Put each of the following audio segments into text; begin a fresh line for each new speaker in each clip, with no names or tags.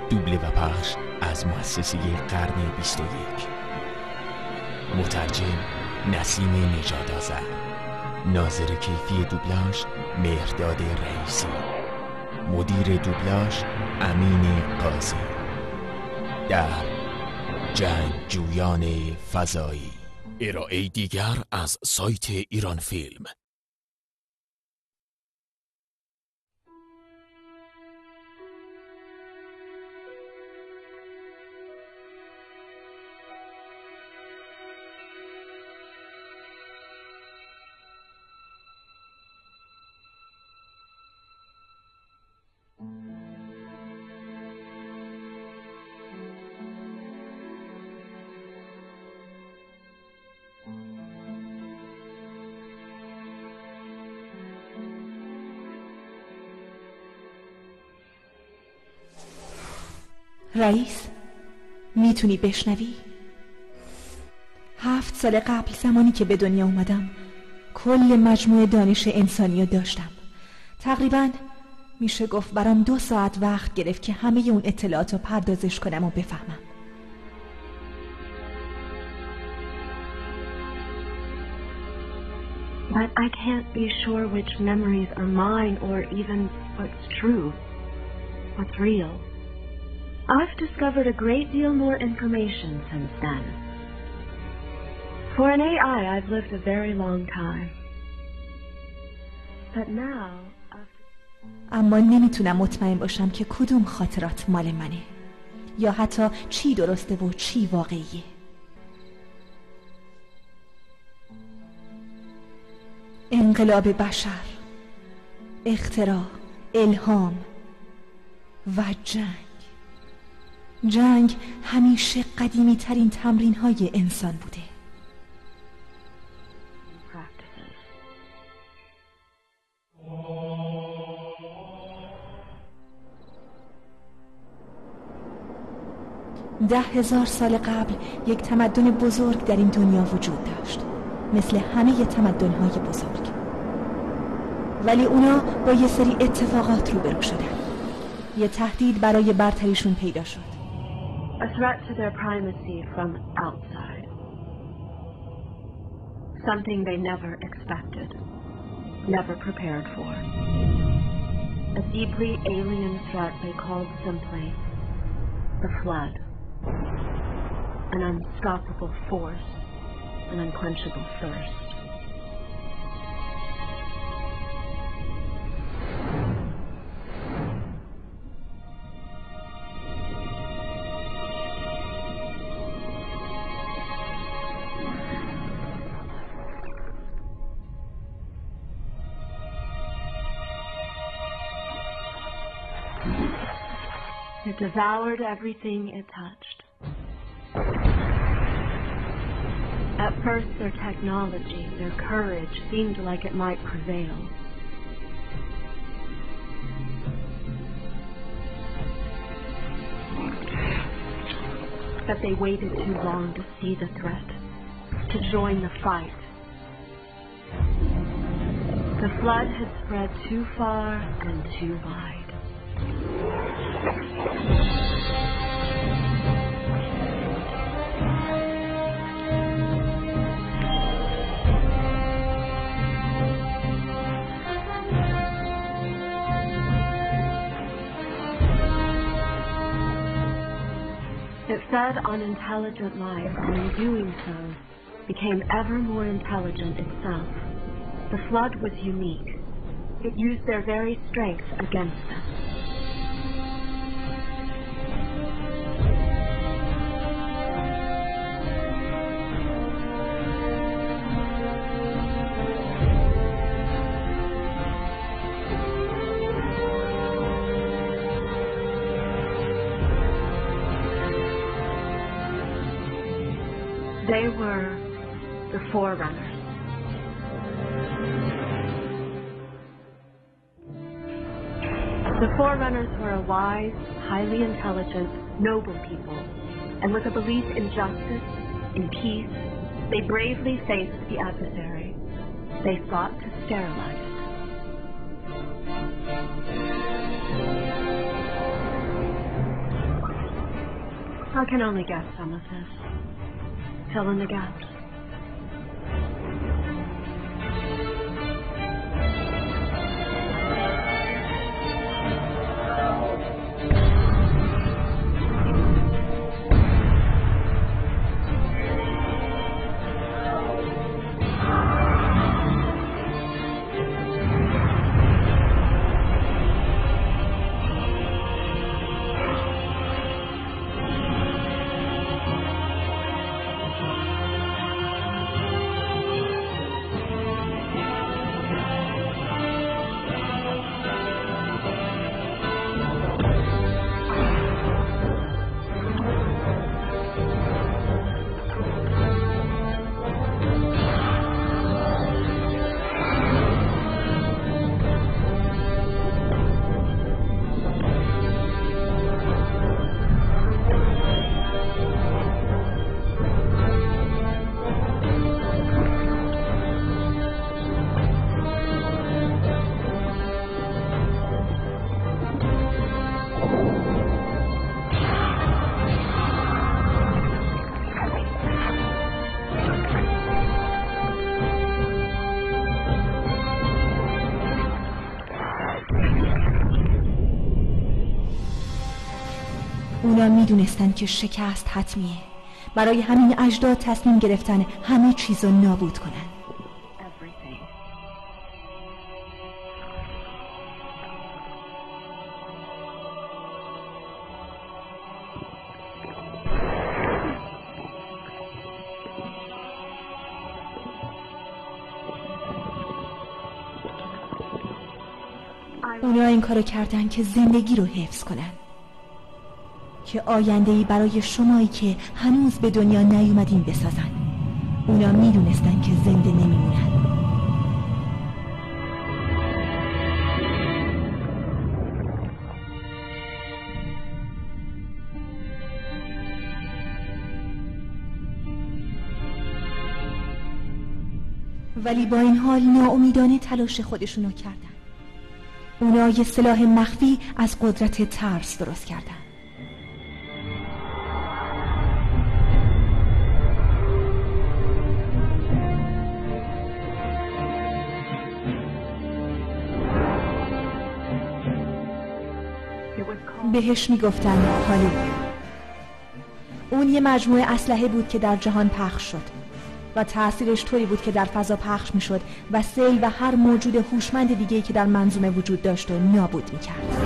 دوبله و پخش از مؤسسه قرن 21. مترجم نسیم نژاد آذر. ناظر کیفی دوبلاژ مهرداد رئیسی. مدیر دوبلاژ امین قاضی. در جنگجویان فضایی. ارائه دیگر از سایت ایران فیلم.
رئیس، میتونی بشنوی؟ 7 سال قبل زمانی که به دنیا اومدم کل مجموعه دانش انسانی رو داشتم. تقریباً میشه گفت برام 2 ساعت وقت گرفت که همه اون اطلاعات رو پردازش کنم و بفهمم.
But I can't be sure which memories are mine or even what's true, what's real. I've discovered a great deal more information since then. For an AI, I've lived a very long time. But now,
اما نمیتونم مطمئن باشم که کدوم خاطرات مال منه یا حتی چی درسته و چی واقعیه. انقلاب بشر، اختراع، الهام و جنگ همیشه قدیمی ترین تمرین های انسان بوده. ده 1000 سال قبل یک تمدن بزرگ در این دنیا وجود داشت، مثل همه تمدن‌های بزرگ. ولی اونا با یه سری اتفاقات روبرو شدن. یه تهدید برای برتریشون پیدا شد.
A threat to their primacy from outside. Something they never expected, never prepared for. A deeply alien threat they called simply the Flood. An unstoppable force, an unquenchable thirst. It devoured everything it touched. At first, their technology, their courage seemed like it might prevail. But they waited too long to see the threat, to join the fight. The Flood had spread too far and too wide. It fed on intelligent life, and in doing so, became ever more intelligent itself. The Flood was unique. It used their very strength against them. They were the Forerunners. The Forerunners were a wise, highly intelligent, noble people, and with a belief in justice, in peace, they bravely faced the adversary. They sought to sterilize it. I can only guess some of this. Fill in the gaps.
اونا میدونستن که شکست حتمیه. برای همین اجداد تصمیم گرفتن همه چیزو نابود کنن. اونا این کارو کردن که زندگی رو حفظ کنن، که آینده‌ای برای شمایی که هنوز به دنیا نیومدین بسازن. اونا میدونستن که زنده نمیمونن. ولی با این حال ناامیدانه تلاش خودشونو کردن. اونا یه سلاح مخفی از قدرت ترس درست کردن. بهش میگفتن هالو. اون یه مجموعه اسلحه بود که در جهان پخش شد و تأثیرش طوری بود که در فضا پخش میشد و سیل و هر موجود هوشمند دیگه‌ای که در منظومه وجود داشت و نابود میکرد.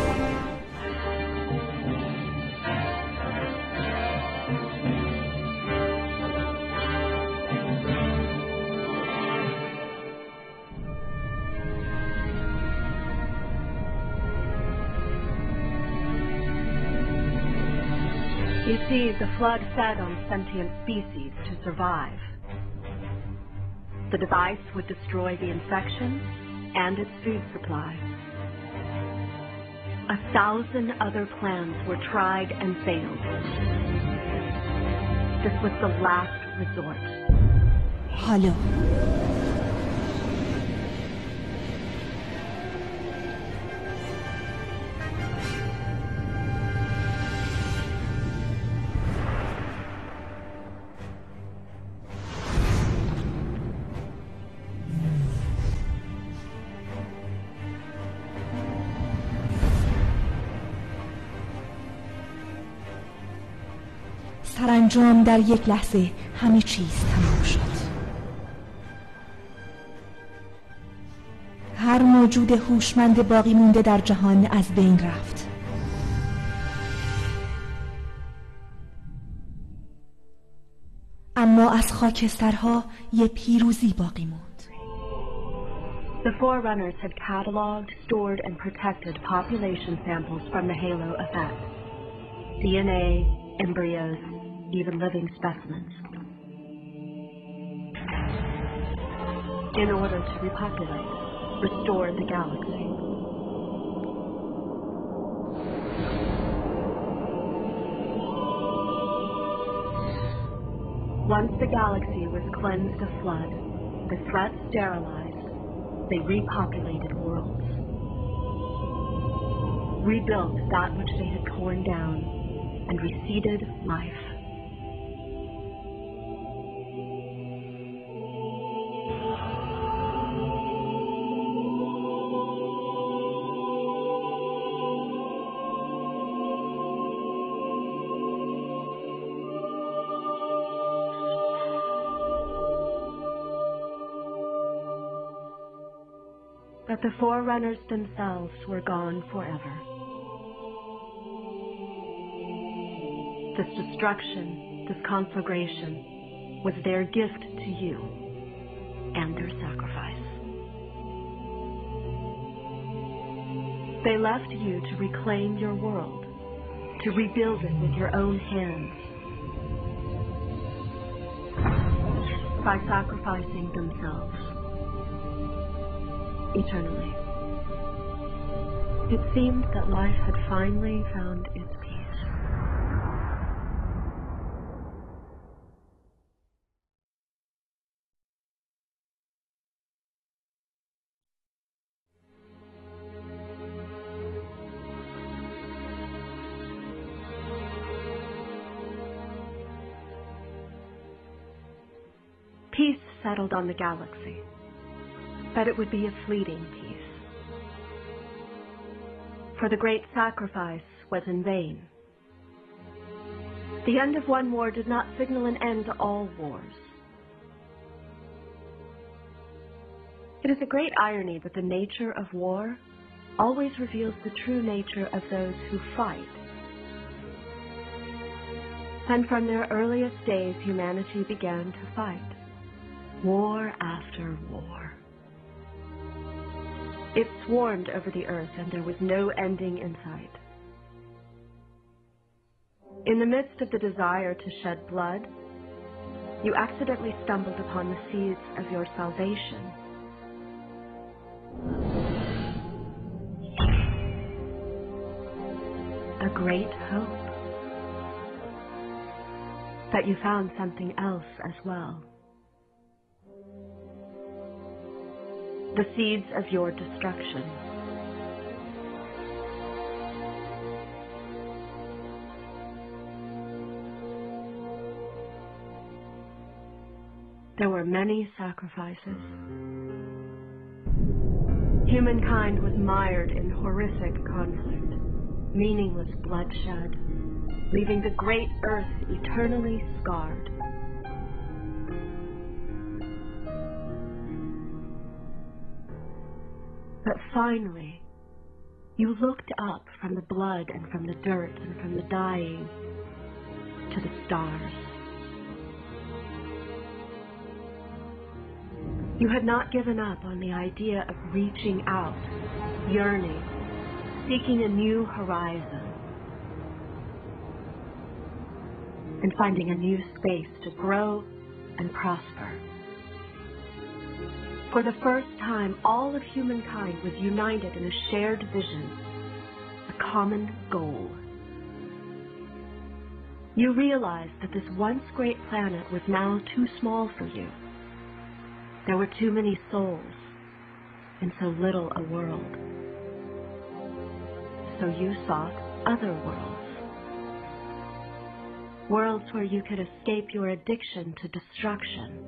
You see, the flood fed on sentient species to survive. The device would destroy the infection and its food supply. 1,000 other plans were tried and failed. This was the last resort.
Hello. سرانجام در یک لحظه همه چیز تمام شد. هر موجود هوشمند باقی مونده در جهان از بین رفت. اما از خاکسترها یه پیروزی باقی موند.
The Forerunners had cataloged, stored, and protected population samples from the halo effect. DNA, embryos, even living specimens. In order to repopulate, restore the galaxy. Once the galaxy was cleansed of flood, the threat sterilized, they repopulated worlds. Rebuilt that which they had torn down, and reseeded life. But the Forerunners themselves were gone forever. This destruction, this conflagration, was their gift to you and their sacrifice. They left you to reclaim your world, to rebuild it with your own hands, by sacrificing themselves eternally. It seemed that life had finally found its peace. Peace settled on the galaxy, but it would be a fleeting peace. For the great sacrifice was in vain. The end of one war did not signal an end to all wars. It is a great irony that the nature of war always reveals the true nature of those who fight. And from their earliest days, humanity began to fight. War after war. It swarmed over the earth, and there was no ending in sight. In the midst of the desire to shed blood, you accidentally stumbled upon the seeds of your salvation. A great hope. That you found something else as well. The seeds of your destruction. There were many sacrifices. Humankind was mired in horrific conflict, meaningless bloodshed, leaving the great earth eternally scarred. But finally, you looked up from the blood and from the dirt and from the dying to the stars. You had not given up on the idea of reaching out, yearning, seeking a new horizon, and finding a new space to grow and prosper. For the first time, all of humankind was united in a shared vision, a common goal. You realized that this once great planet was now too small for you. There were too many souls and so little a world. So you sought other worlds. Worlds where you could escape your addiction to destruction.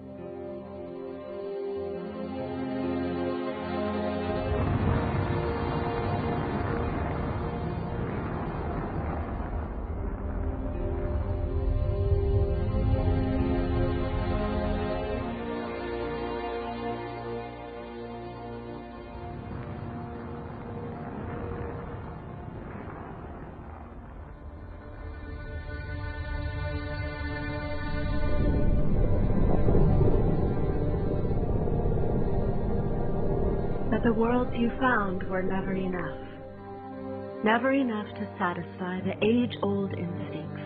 But the worlds you found were never enough. Never enough to satisfy the age-old instincts.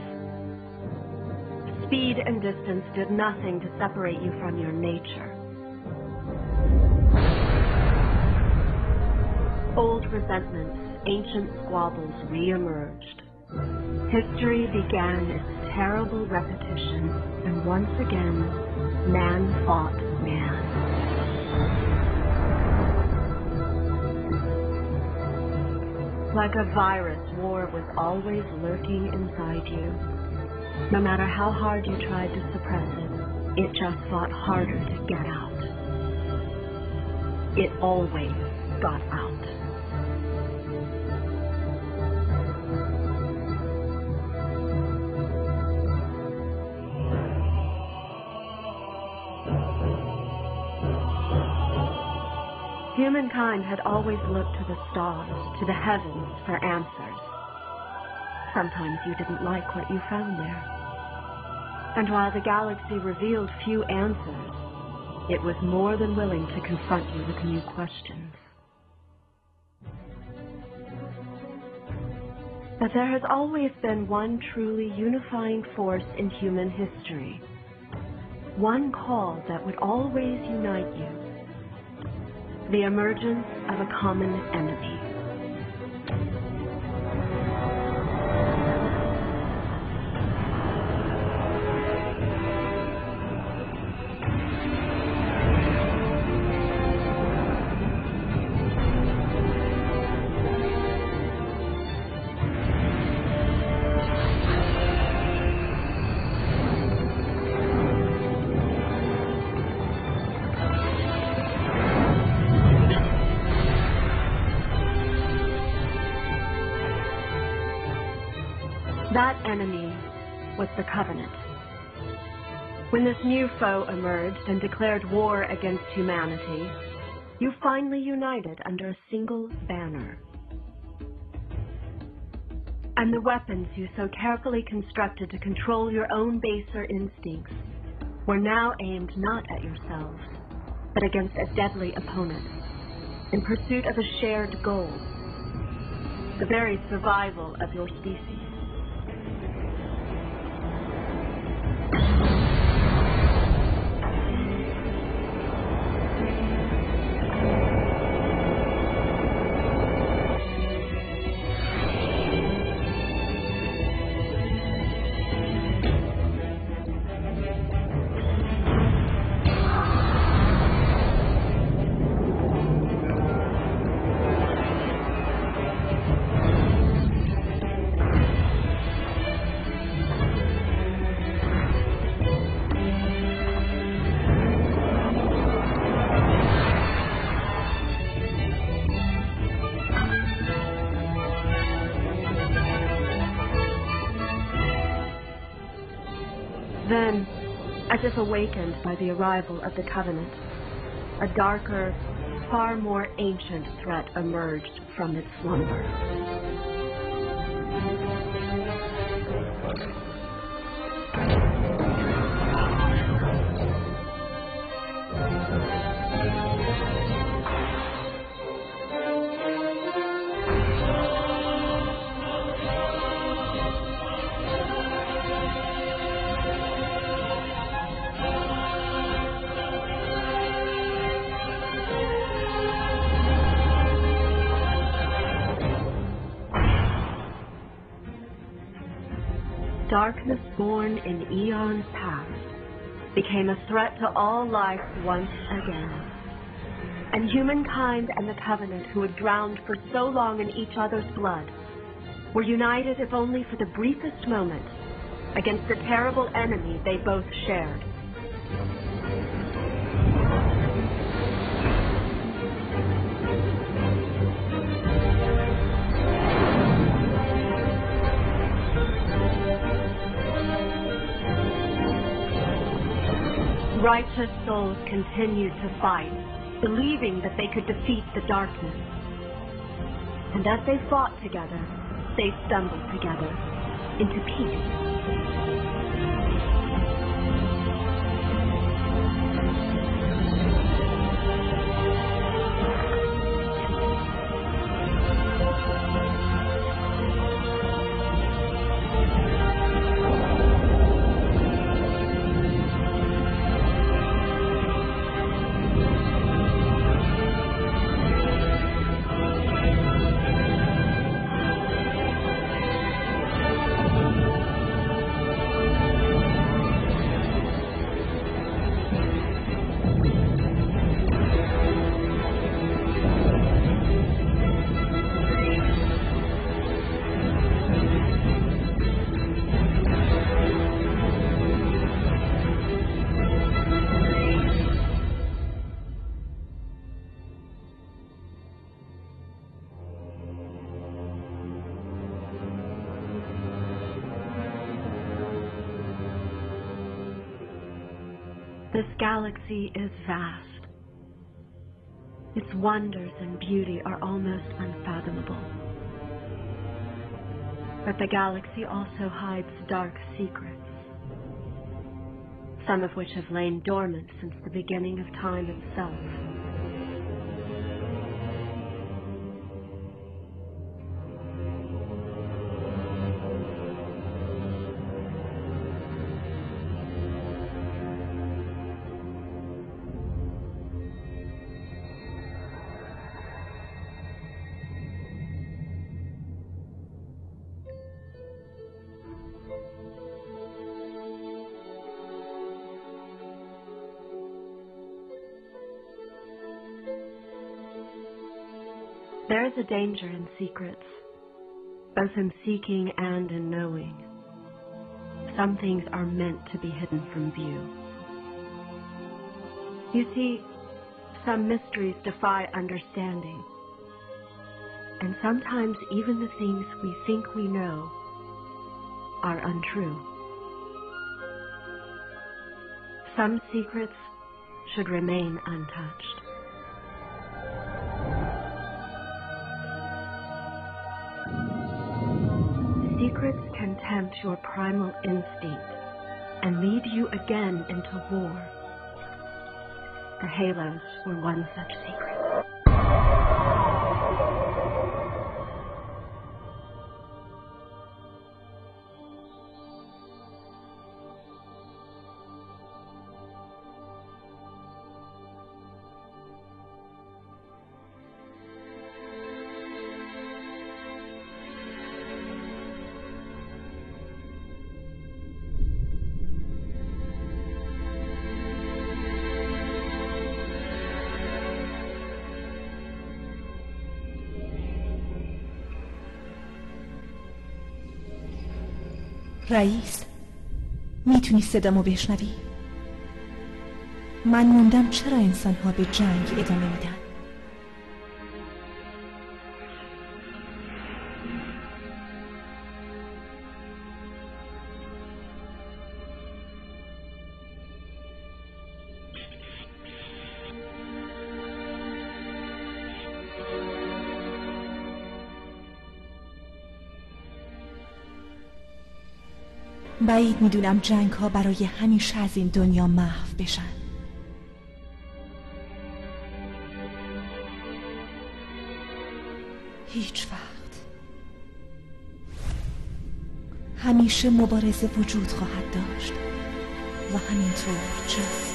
Speed and distance did nothing to separate you from your nature. Old resentments, ancient squabbles re-emerged. History began its terrible repetition, and once again, man fought man. Like a virus, war was always lurking inside you. No matter how hard you tried to suppress it, it just fought harder to get out. It always got out. Humankind had always looked to the stars, to the heavens, for answers. Sometimes you didn't like what you found there. And while the galaxy revealed few answers, it was more than willing to confront you with new questions. But there has always been one truly unifying force in human history. One call that would always unite you. The emergence of a common enemy. That enemy was the Covenant. When this new foe emerged and declared war against humanity, you finally united under a single banner. And the weapons you so carefully constructed to control your own baser instincts were now aimed not at yourselves, but against a deadly opponent, in pursuit of a shared goal, the very survival of your species. Then, as if awakened by the arrival of the Covenant, a darker, far more ancient threat emerged from its slumber. Darkness born in eons past became a threat to all life once again. And humankind and the Covenant, who had drowned for so long in each other's blood, were united, if only for the briefest moment, against the terrible enemy they both shared. Righteous souls continued to fight, believing that they could defeat the darkness. And as they fought together, they stumbled together into peace. This galaxy is vast. Its wonders and beauty are almost unfathomable. But the galaxy also hides dark secrets, some of which have lain dormant since the beginning of time itself. There is a danger in secrets, both in seeking and in knowing. Some things are meant to be hidden from view. You see, some mysteries defy understanding, and sometimes even the things we think we know are untrue. Some secrets should remain untouched. Secrets can tempt your primal instinct and lead you again into war. The Halos were one such secret.
رئیس، میتونی صدامو بشنوی؟ من موندم چرا انسان‌ها به جنگ ادامه میدن؟ بعید میدونم جنگ ها برای همیشه از این دنیا محو بشن. هیچ وقت. همیشه مبارزه وجود خواهد داشت و همینطور جنگ.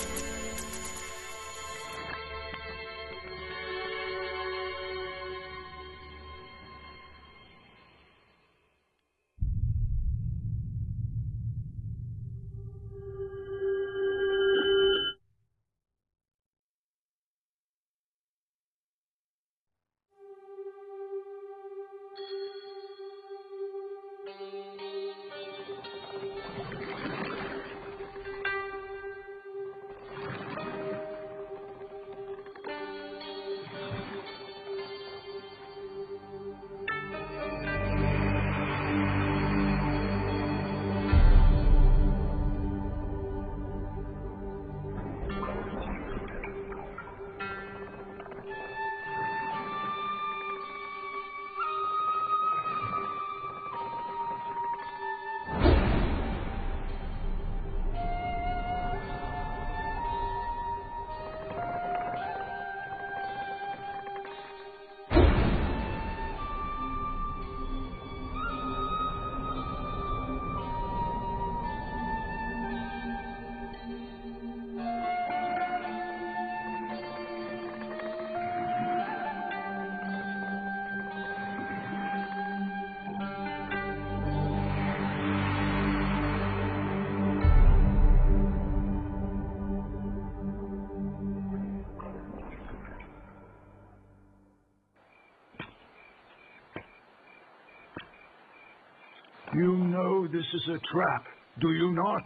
You know this is a trap, do you not?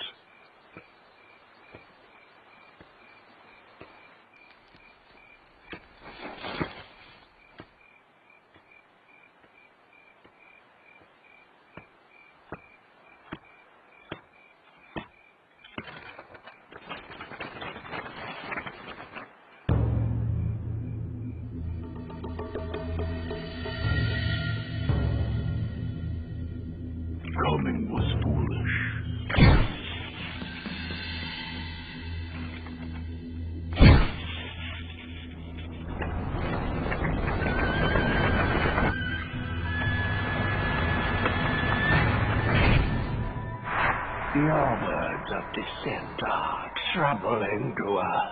Your words of dissent are troubling to us.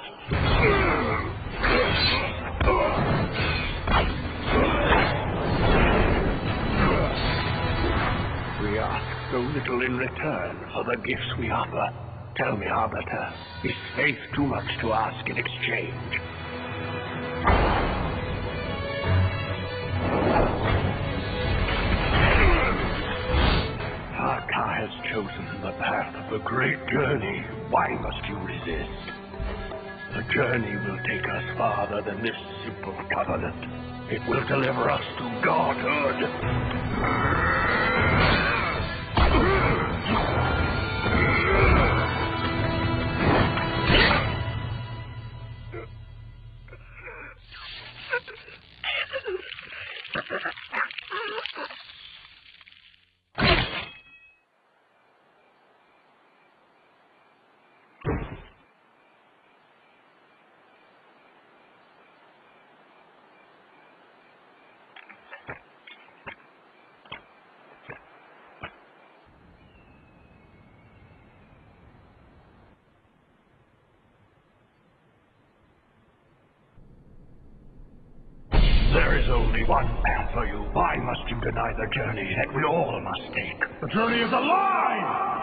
We ask so little in return for the gifts we offer. Tell me, Arbiter, is faith too much to ask in exchange? Farka has chosen the path of a great journey. Why must you resist? The journey will take us farther than this simple covenant. It will deliver us to godhood. There is only one path for you. Why must you deny the journey that we all must take? The journey is a lie!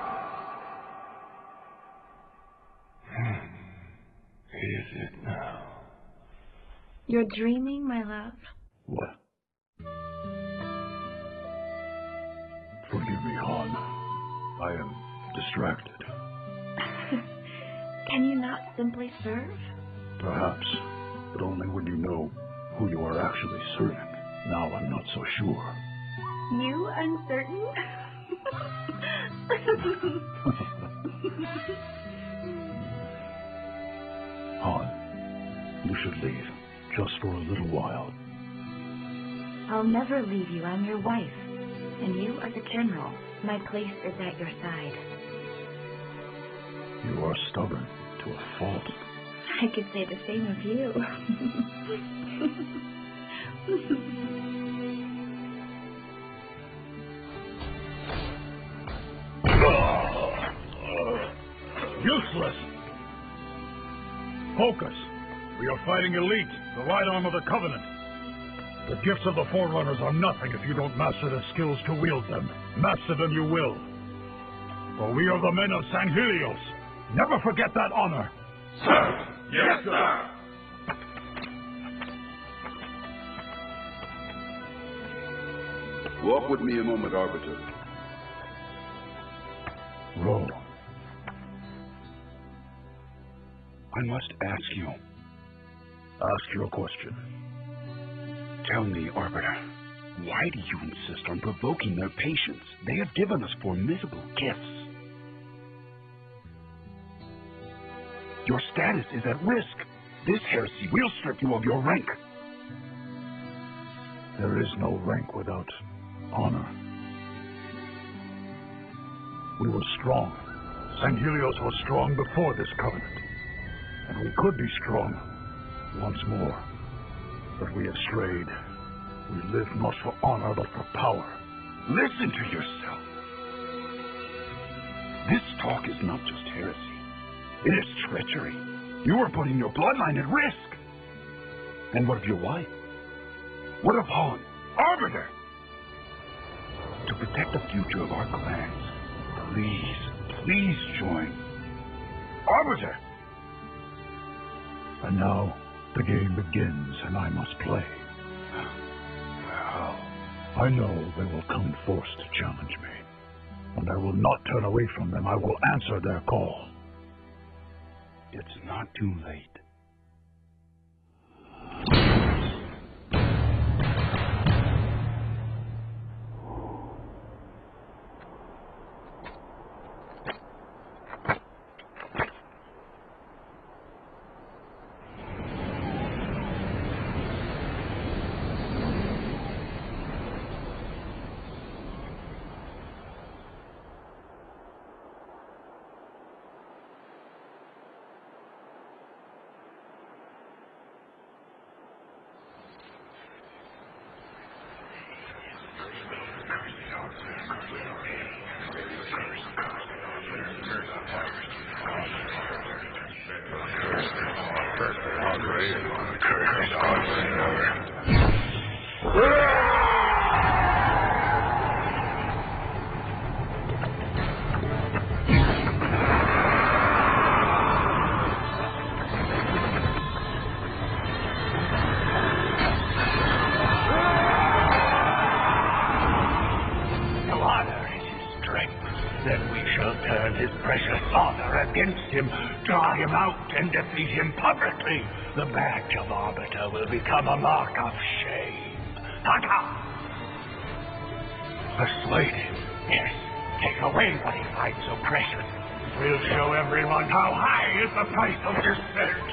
Is it now?
You're dreaming, my love.
What? Forgive me, Han. I am distracted.
Can you not simply serve?
Perhaps, but only when you know who you are actually serving. Now I'm not so sure.
You uncertain?
Han, you should leave, just for a little while.
I'll never leave you. I'm your wife. And you are the general. My place is at your side.
You are stubborn to a fault.
I could say the same of you.
Useless! Focus! We are fighting elite, the right arm of the Covenant. The gifts of the Forerunners are nothing if you don't master the skills to wield them. Master them you will. For we are the men of San Helios. Never forget that honor.
Sir! Yes, sir!
Walk with me a moment, Arbiter.
Roll.
I must ask you.
Ask your question.
Tell me, Arbiter, why do you insist on provoking their patience? They have given us formidable gifts. Your status is at risk. This heresy will strip you of your rank.
There is no rank without honor. We were strong. San Helios was strong before this covenant. And we could be strong once more. But we have strayed. We live not for honor, but for power.
Listen to yourself. This talk is not just heresy. It is treachery. You are putting your bloodline at risk. And what of your wife? What of Han? Arbiter! To protect the future of our clans, please join. Arbiter!
And now the game begins, and I must play.
How?
I know they will come in force to challenge me. And I will not turn away from them. I will answer their call.
It's not too late. against him, draw him out, and defeat him publicly, the badge of Arbiter will become a mark of shame. Ha-ha! Persuade him, yes. Take away what he finds so precious. We'll show everyone how high is the price of descent.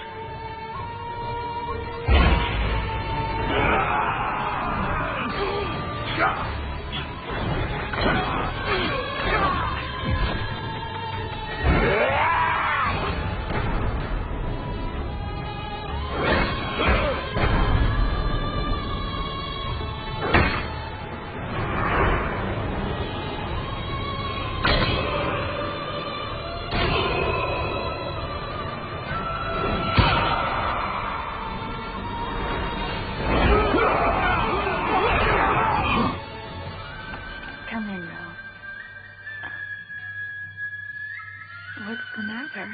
What's the matter?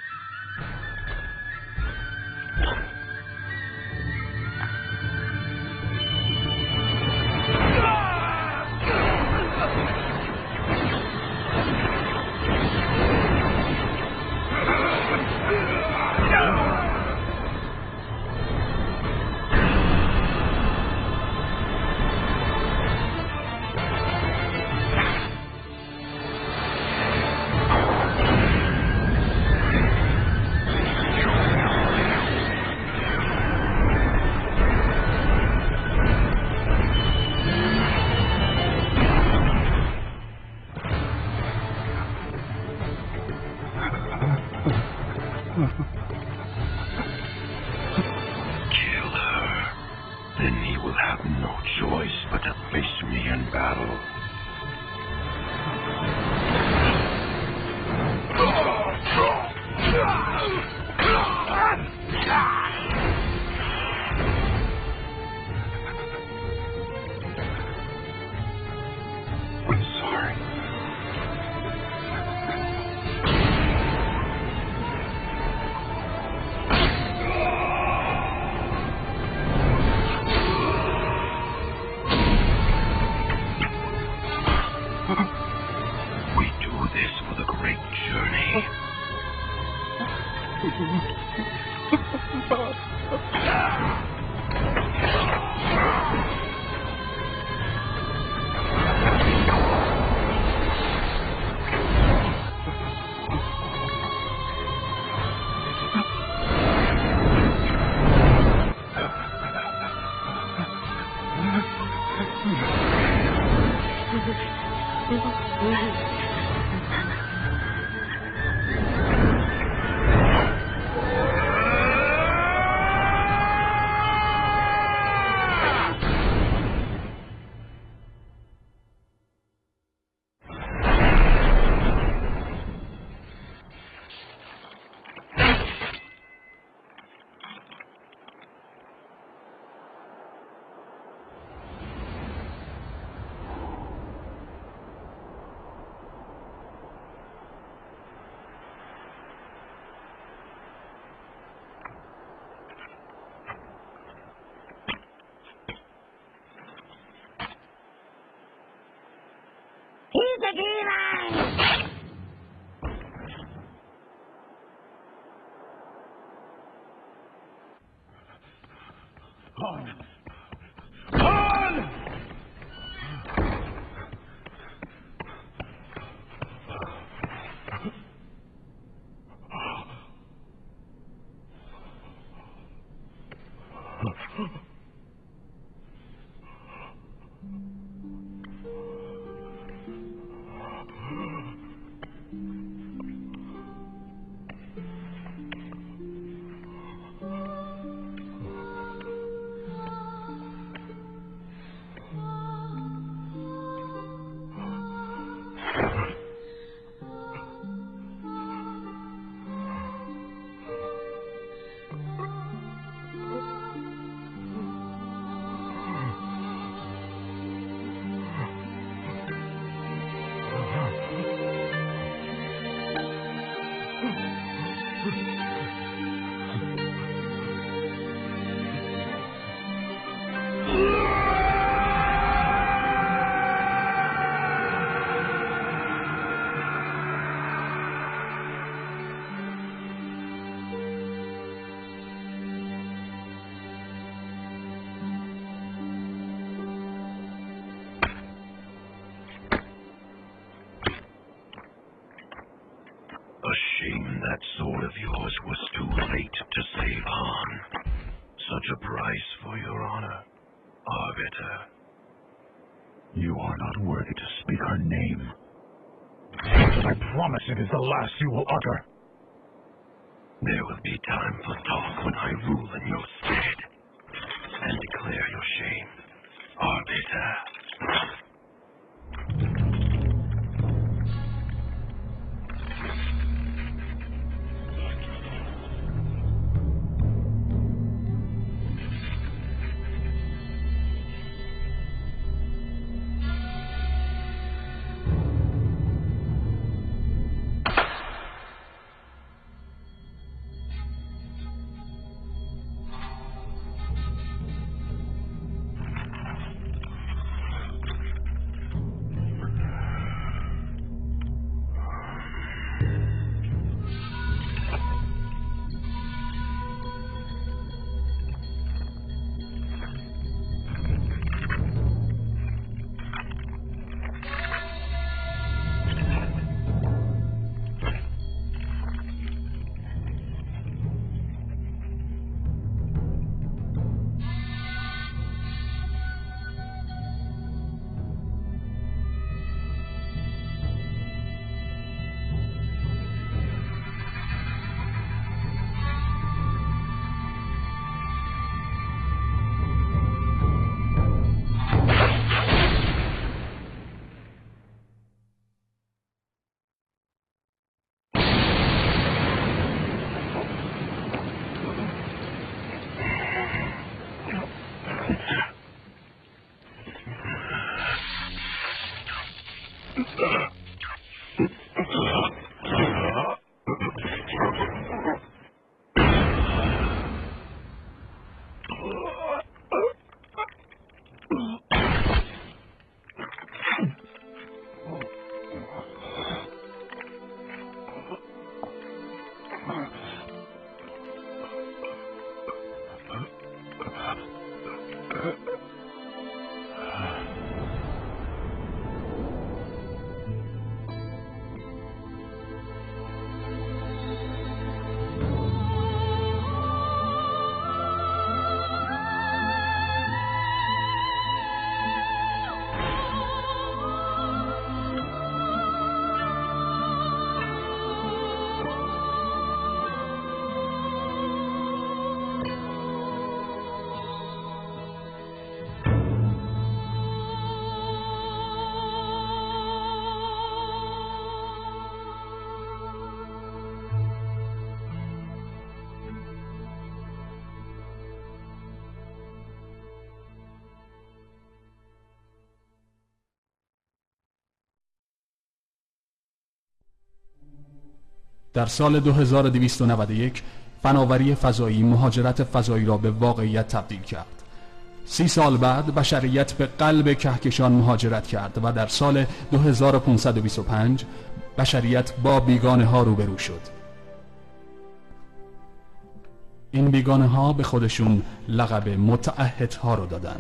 Kill her. Then he will have no choice but to face me in battle. I'm sorry. We do this for the great journey.
sword of yours was too late to save Han. Such a price for your honor, Arbiter.
You are not worthy to speak her name.
I promise it is the last you will utter.
There will be time for talk when I rule in your stead and declare your shame, Arbiter.
در سال 2291 فناوری فضایی مهاجرت فضایی را به واقعیت تبدیل کرد. 30 سال بعد بشریت به قلب کهکشان مهاجرت کرد و در سال 2525 بشریت با بیگانه ها روبرو شد. این بیگانه ها به خودشون لقب متعهدها رو دادن.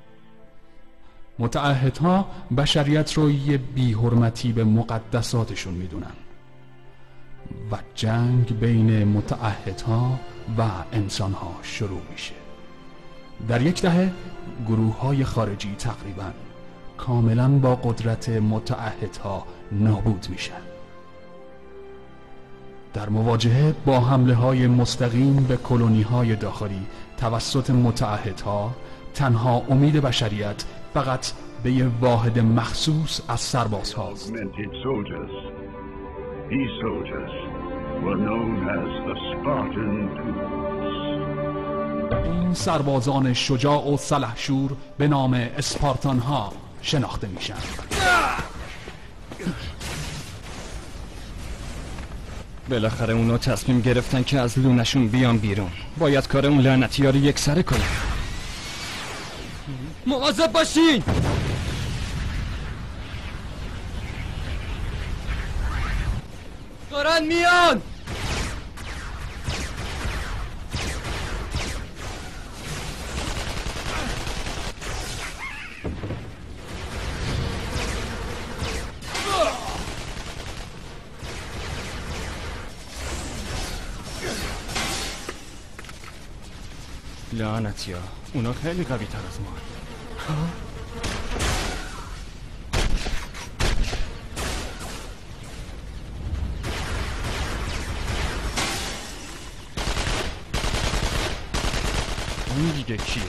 متعهدها بشریت رو یه بی‌حرمتی به مقدساتشون میدونن و جنگ بین متعهدها و انسانها شروع میشه. در یک دهه گروه‌های خارجی تقریباً کاملاً با قدرت متعهدها نابود میشن. در مواجهه با حمله‌های مستقیم به کلونی‌های داخلی توسط متعهدها تنها امید بشریت فقط به یک واحد مخصوص از سربازهاست.
These soldiers were known as the Spartan Tools.
این سربازان شجاع و سلحشور به نام اسپارتان ها شناخته میشن.
بالاخره اونا تصمیم گرفتن که از لونشون بیان بیرون. باید کار اون لعنتی ها رو یکسره کنن. مواظب باشین! دارن میان! لعنتیا، اونا خیلی قوی تر از ما. اون دیگه کیه؟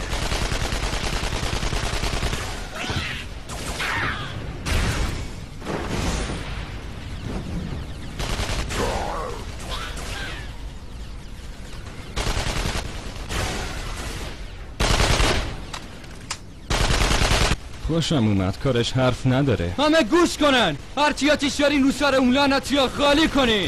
خوشم اومد، کارش حرف نداره. همه گوش کنن، هرچی آتیش دارین رو سر اون لعنتیا خالی کنین.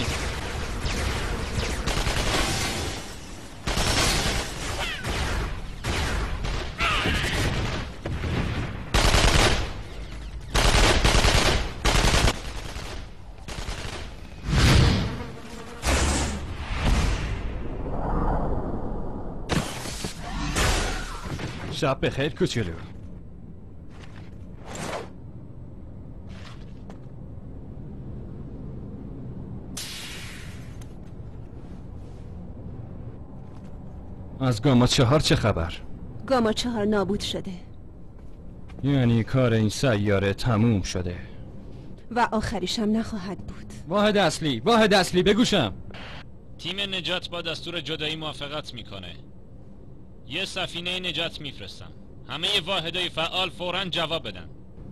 شب بخیر کوچولو. از گاما 4 چه خبر؟
گاما 4 نابود شده.
یعنی کار این سیاره تموم شده
و آخریش هم نخواهد بود.
واحد اصلی بگوشم.
تیم نجات با دستور جدایی موافقت میکنه. یه سفینه نجات میفرستم. همه واحدای فعال فوراً جواب بدن.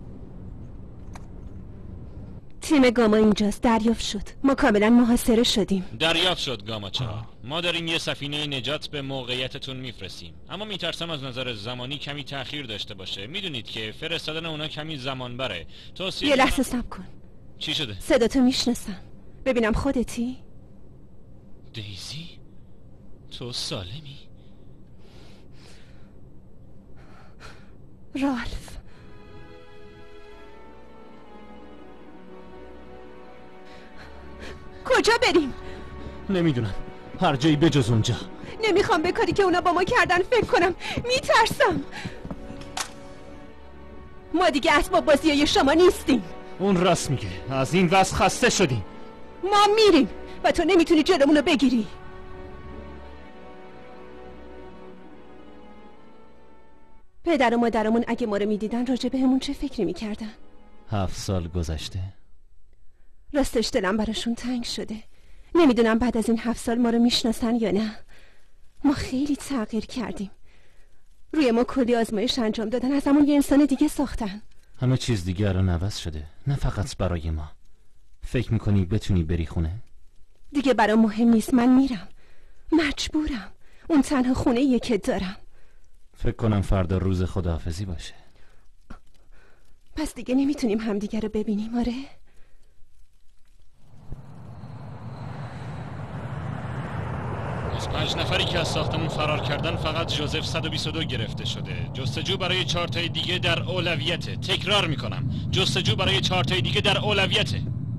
تیم گاما اینجاست. دریافت شد. ما کاملا محاصره شدیم.
دریافت شد گاما 4. ما داریم یه سفینه نجات به موقعیتتون میفرستیم، اما میترسم از نظر زمانی کمی تأخیر داشته باشه. میدونید که فرستادن اونا کمی زمان بره.
یه لحظه صبر کن.
چی شده؟
صداتو میشناسم. ببینم خودتی؟
دیزی؟ تو سالمی؟
رالف. کجا بریم؟
نمیدونم، هر جایی بجز اونجا.
نمیخوام به کاری که اونا با ما کردن فکر کنم. میترسم. ما دیگه اسباب بازیای شما نیستیم.
اون راست میگه. از این وضع خسته شدیم.
ما میریم و تو نمیتونی جلومونو بگیری. پدر و مادرمون اگه ما رو میدیدن راجع بهمون چه فکری میکردن؟
7 سال گذشته.
راستش دلم براشون تنگ شده. نمیدونم بعد از این 7 سال ما رو میشناسن یا نه. ما خیلی تغییر کردیم. روی ما کلی آزمایش انجام دادن، از همون یه انسان دیگه ساختن.
همه چیز دیگه الان عوض شده، نه فقط برای ما. فکر میکنی بتونی بری خونه؟
دیگه برام مهم نیست. من میرم. مجبورم. اون تنها خونه‌ایه که دارم.
فکر کنم فردا روز خداحافظی باشه.
پس دیگه نمیتونیم همدیگه رو ببینیم. آره؟
از 5 نفری که از ساختمون فرار کردن فقط جوزف 122 گرفته شده. جستجو برای 4 تای دیگه در اولویته. تکرار میکنم، جستجو برای 4 تای دیگه در اولویته.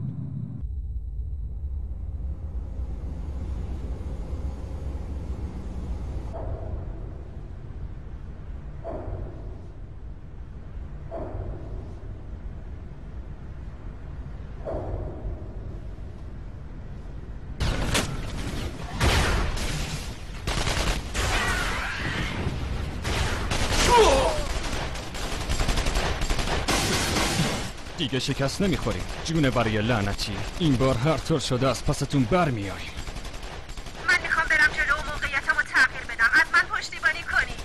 دیگه شکست نمیخوریم. جونه برای لعنتی. این بار هر طور شده از پستون برمیاییم.
من میخوام برم جلو و موقعیتمو تغییر بدم. از من پشتیبانی کنی.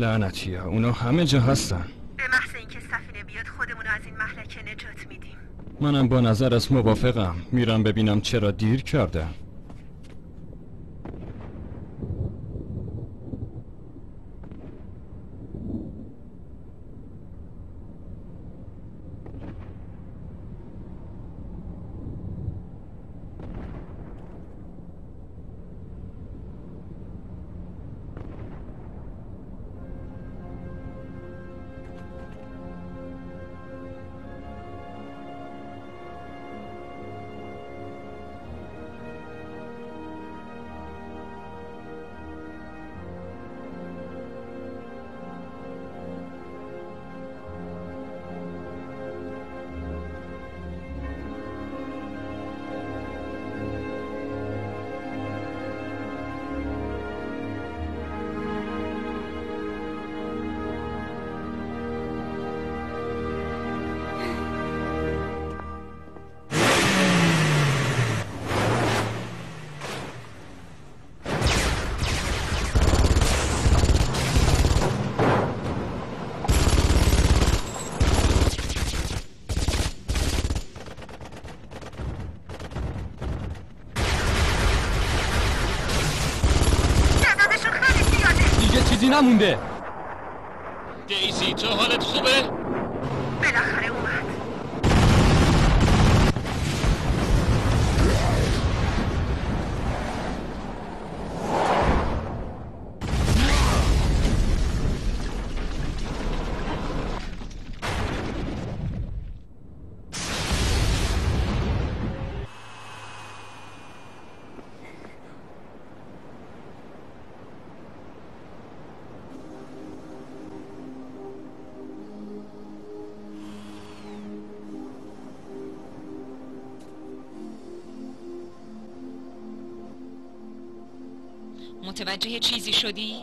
لعنتی‌ها، اونا همه جا هستن.
به محض اینکه سفینه بیاد خودمون از این مهلکه نجات میدیم.
منم با نظرت موافقم. میرم ببینم چرا دیر کردن. چیزی نمونده.
دیزی تو حالت خوبه؟
بالاخره اومد.
متوجه چیزی شدی؟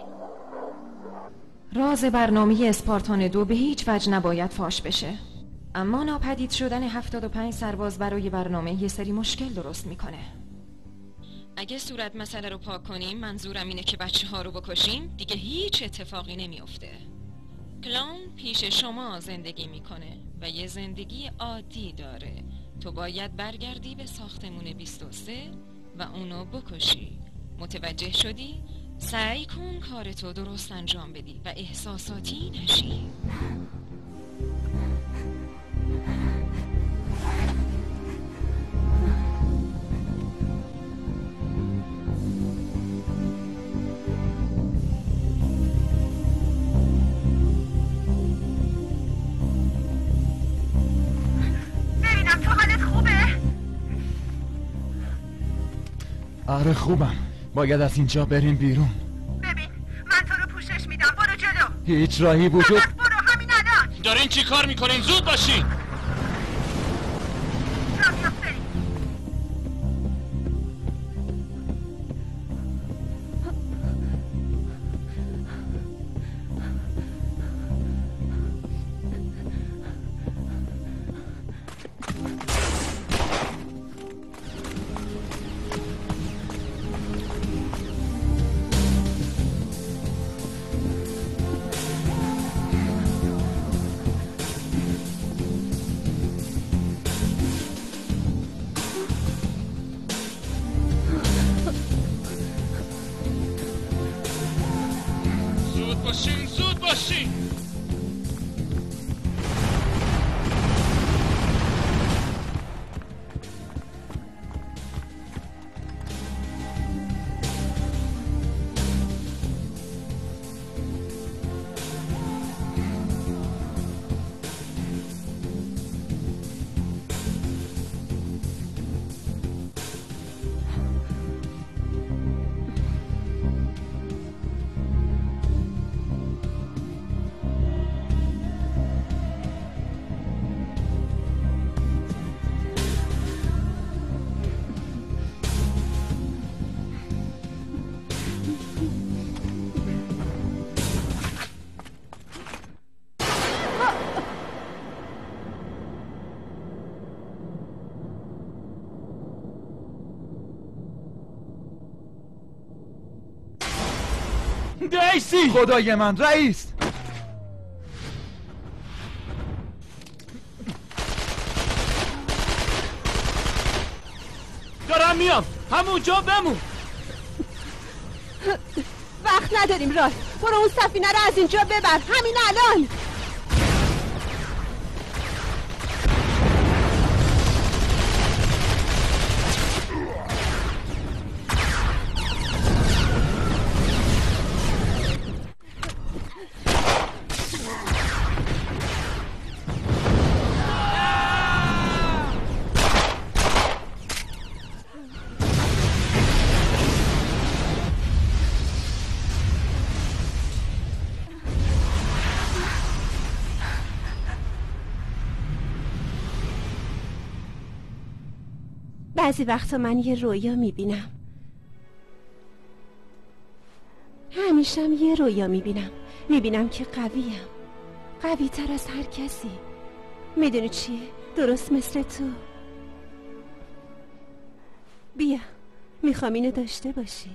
راز برنامه اسپارتان 2 به هیچ وجه نباید فاش بشه، اما ناپدید شدن 75 سرباز برای برنامه یه سری مشکل درست میکنه.
اگه صورت مسئله رو پاک کنیم، منظورم اینه که بچه ها رو بکشیم، دیگه هیچ اتفاقی نمیافته. کلون پیش شما زندگی میکنه و یه زندگی عادی داره. تو باید برگردی به ساختمون 23 و اونو بکشی. متوجه شدی؟ سعی کن کارتو درست انجام بدی و احساساتی نشی.
ببینم تو حالت خوبه؟
آره خوبم. باید از اینجا بریم بیرون.
ببین من تو رو پوشش میدم، برو جلو.
هیچ راهی وجود.
برو همین الان.
دارین چی کار میکنین؟ زود باشین.
راه بریم.
دیسی!
خدای من رئیس!
دارم میام، همونجا بمون.
وقت نداریم رالف، برو اون سفینه رو از اینجا ببر همین الان. بعضی وقتا من یه رویا میبینم، همیشم یه رویا میبینم که قویم، قوی تر از هر کسی. میدونی چیه؟ درست مثل تو. بیا، میخوام اینو داشته باشی.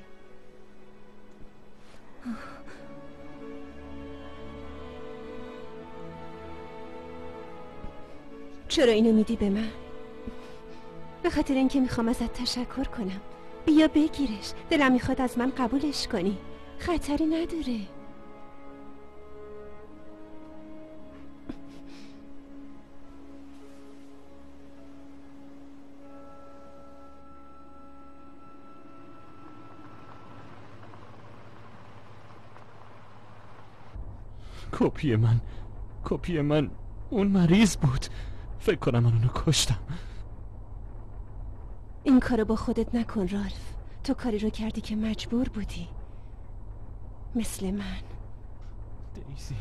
چرا اینو میدی به من؟ به خاطر اینکه میخوام ازت تشکر کنم. بیا بگیرش، دلم میخواد از من قبولش کنی، خطری نداره.
کپی من اون مریض بود. فکر کنم من اونو کشتم.
این کارو با خودت نکن رالف. تو کاری رو کردی که مجبور بودی، مثل من.
دیزی.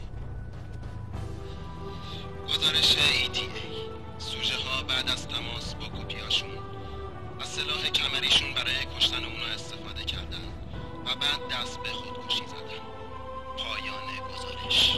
گزارش ETA. سوژه ها بعد از تماس با کپیاشون و سلاح کمریشون برای کشتن اونو استفاده کردن و بعد دست به خودکشی زدن. پایان گزارش.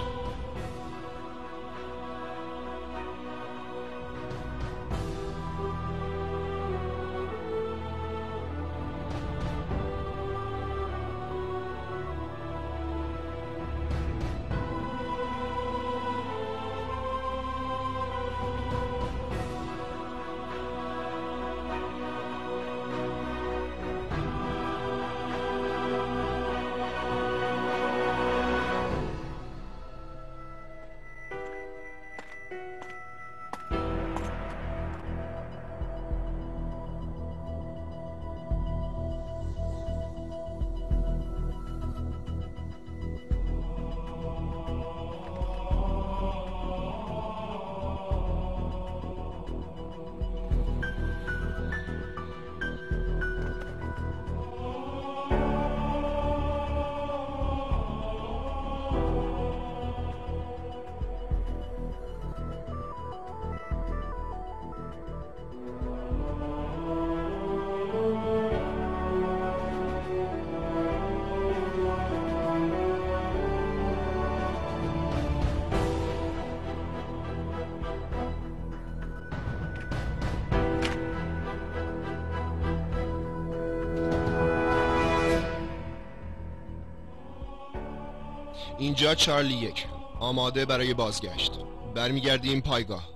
اینجا چارلی 1 آماده برای بازگشت. برمیگردیم پایگاه.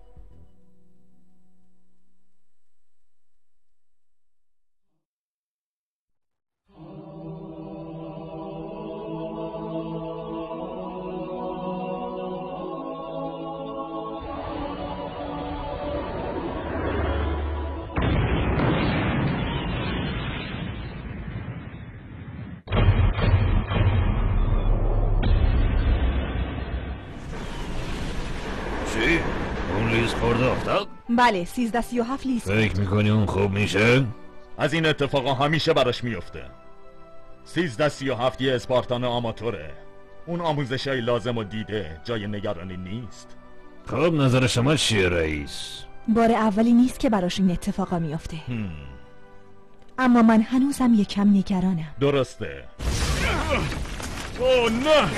اون لیز خورده افتاد؟
بله 1337 لیز.
فکر میکنی اون خوب میشه؟
از این اتفاقا همیشه براش میفته. 1337 یه اسپارتان آماتوره. اون آموزشای لازم و دیده، جای نگرانی نیست.
خب نظر شما چیه رئیس؟
بار اولی نیست که براش این اتفاقا میفته. اما من هنوزم یکم نگرانم.
درسته.
اوه نه!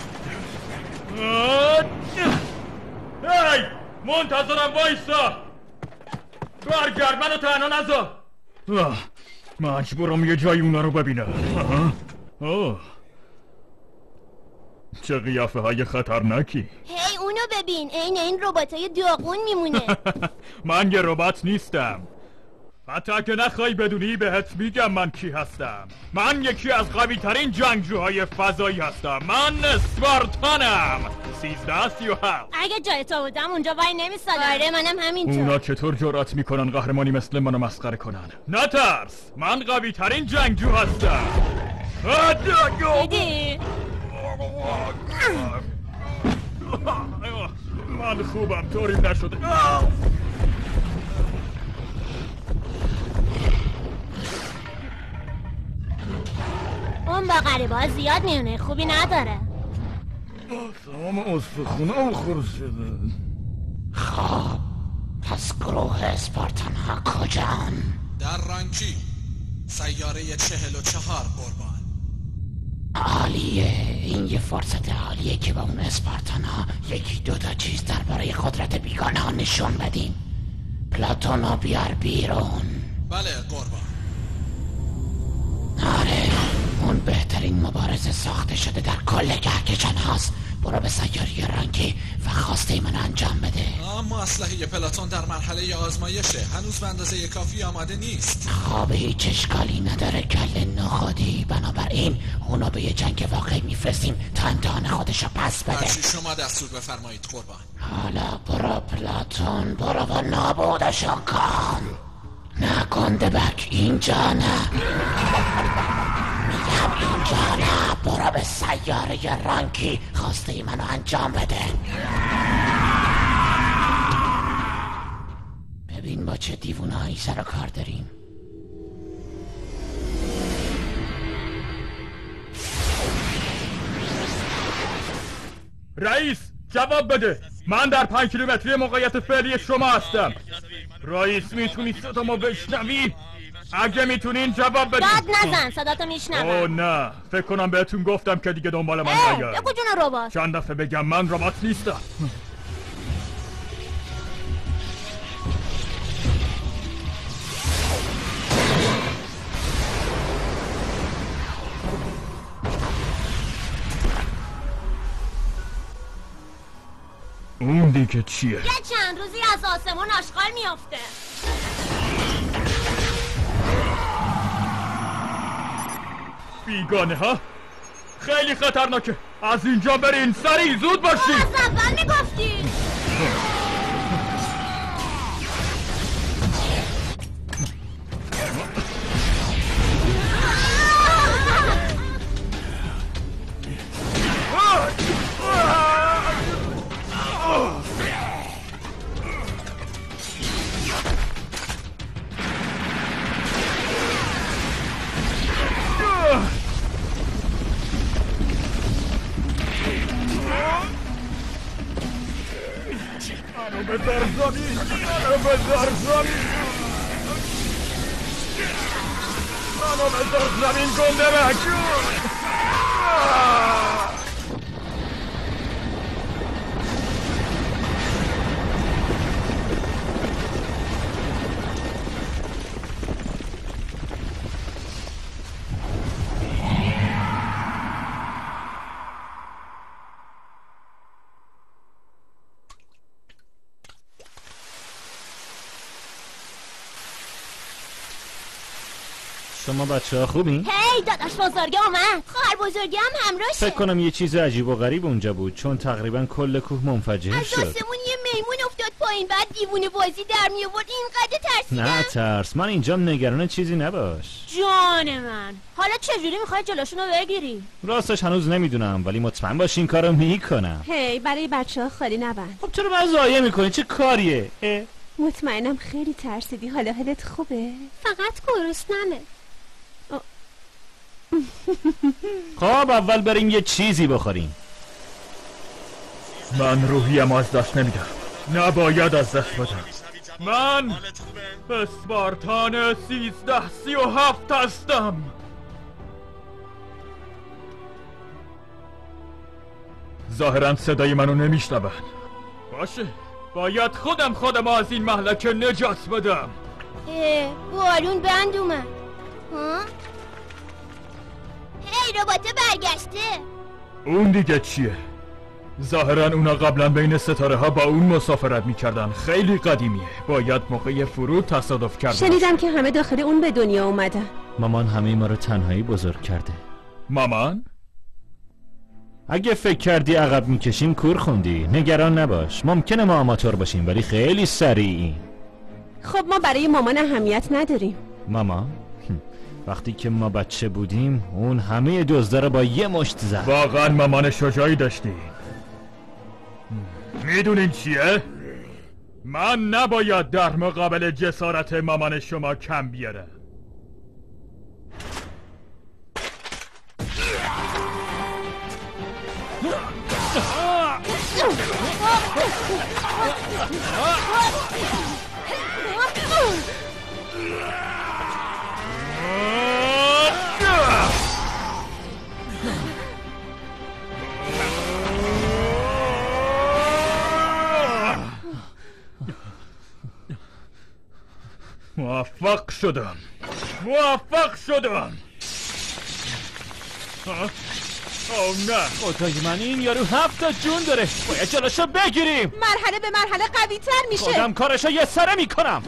هی! منتظرم وایسا! برگرد منو تنها نذار!
مجبورم یه جای اونا رو ببینم.
چه قیافه های خطرناکی.
هی اونو ببین، عین این رباتای داغون میمونه.
من یه ربات نیستم. حتی اگه نخوای بدونی بهت میگم من کی هستم. من یکی از قوی ترین جنگجوهای فضایی هستم. من اسپارتانم. 1337.
اگه جای تو بودم اونجا وای نمیستادم. آره منم همینطور.
اونا چطور جرأت میکنن قهرمانی مثل منو مسخره کنن؟ نترس، من قوی ترین جنگجو هستم.
دیدی؟
من خوبم، طوری نشده.
اون با غریبا زیاد میونه، خوبی نداره.
تمام استخونام خورد شده.
خب پس گروه اسپارتان ها کجان؟
در رانکی سیاره 44 قربان.
عالیه، این یه فرصت عالیه که با اون اسپارتان ها یکی دوتا چیز درباره قدرت بیگانه ها نشون بدیم. پلاتونو بیار بیرون.
بله قربان.
آره، اون بهترین مبارزه ساخته شده در کل کهکشان هاست. برو به سیاره رانکی و خواسته من انجام بده.
اما اسلحه پلاتون در مرحله آزمایشه، هنوز به اندازه کافی آماده نیست.
خب هیچ اشکالی نداره کل نخودی، بنابراین اونو به یه جنگ واقعی میفرستیم تا امتحان خودشو پس بده.
هرچی شما دستور بفرمایید قربان.
حالا برو پلاتون، برو و نابودشون کن. نه گنده بک، اینجا نه، میگم اینجا نه. برو به سیاره رانکی، خواسته منو انجام بده. ببین با چه دیوونهایی سر و کار داریم.
رئیس جواب بده، من در 5 کیلومتری موقعیت فعلی شما هستم. رئیس میتونی صدامو بشنوی؟ اگه میتونین جواب بدین.
داد نزن، صداتو میشنوم.
اوه نه، فکر کنم بهتون گفتم که دیگه دنبال من نیاین.
بگو جون ربات.
چند دفعه بگم من ربات نیستم. اون دیگه چیه؟
یه چند روزی از آسمون آشغال میافته.
بیگانه ها؟ خیلی خطرناکه. از اینجا برین، سریع زود باشین.
از اول میگفتی.
منو بذار زمین، منو بذار زمین، منو بذار زمین گنده بک.
شما بچه ها خوبین؟
هی داداش بزرگه اومد. خواهر بزرگه هم همراشه.
فکر کنم یه چیز عجیب و غریب اونجا بود، چون تقریبا کل کوه منفجر
از
شد.
آسمون یه میمون افتاد پایین، بعد دیوونه بازی در می آورد. اینقدر ترسیدم.
نه ترس، من اینجا نگران چیزی نباش.
جان من، حالا چجوری میخوای جلوشونو بگیری؟
راستش هنوز نمیدونم، ولی مطمئن باش این کارو میکنم.
هی برای بچه ها خالی نبند.
خب چرا من ضایع میکنی؟ چه کاریه؟
مطمئنم خیلی ترسیدی. حالا حالت خوبه؟
فقط گرسنمه.
خب اول بریم یه چیزی بخوریم.
من روحیم از دست نمیدم، نباید از دست بدم. من اسپارتان 1337 هستم. ظاهرا صدای منو نمیشنون. باشه، باید خودم از این مهلکه نجات بدم.
بالون بند اومد. ها؟ هی رباته برگشته.
اون دیگه چیه؟ ظاهرا اونا قبلا بین ستاره ها با اون مسافرت میکردن. خیلی قدیمیه. باید موقع فرود تصادف کرده.
شنیدم که همه داخل اون به دنیا اومدن.
مامان همه ما رو تنهایی بزرگ کرده.
مامان؟
اگه فکر کردی عقب میکشیم کور خوندی. نگران نباش. ممکنه ما آماتور باشیم ولی خیلی سریعیم.
خب ما برای مامان اهمیت نداریم.
مامان؟ وقتی که ما بچه بودیم اون همه دزدا رو با یه مشت زد.
واقعا مامان شجاعی داشتی. میدونین چیه؟ من نباید در مقابل جسارت مامان شما کم بیارم. موفق شدم.
اوه نه خدای من، این یارو 7 جون داره. باید جلوشو بگیریم.
مرحله به مرحله قوی تر میشه.
خودم کارشو یه سره میکنم.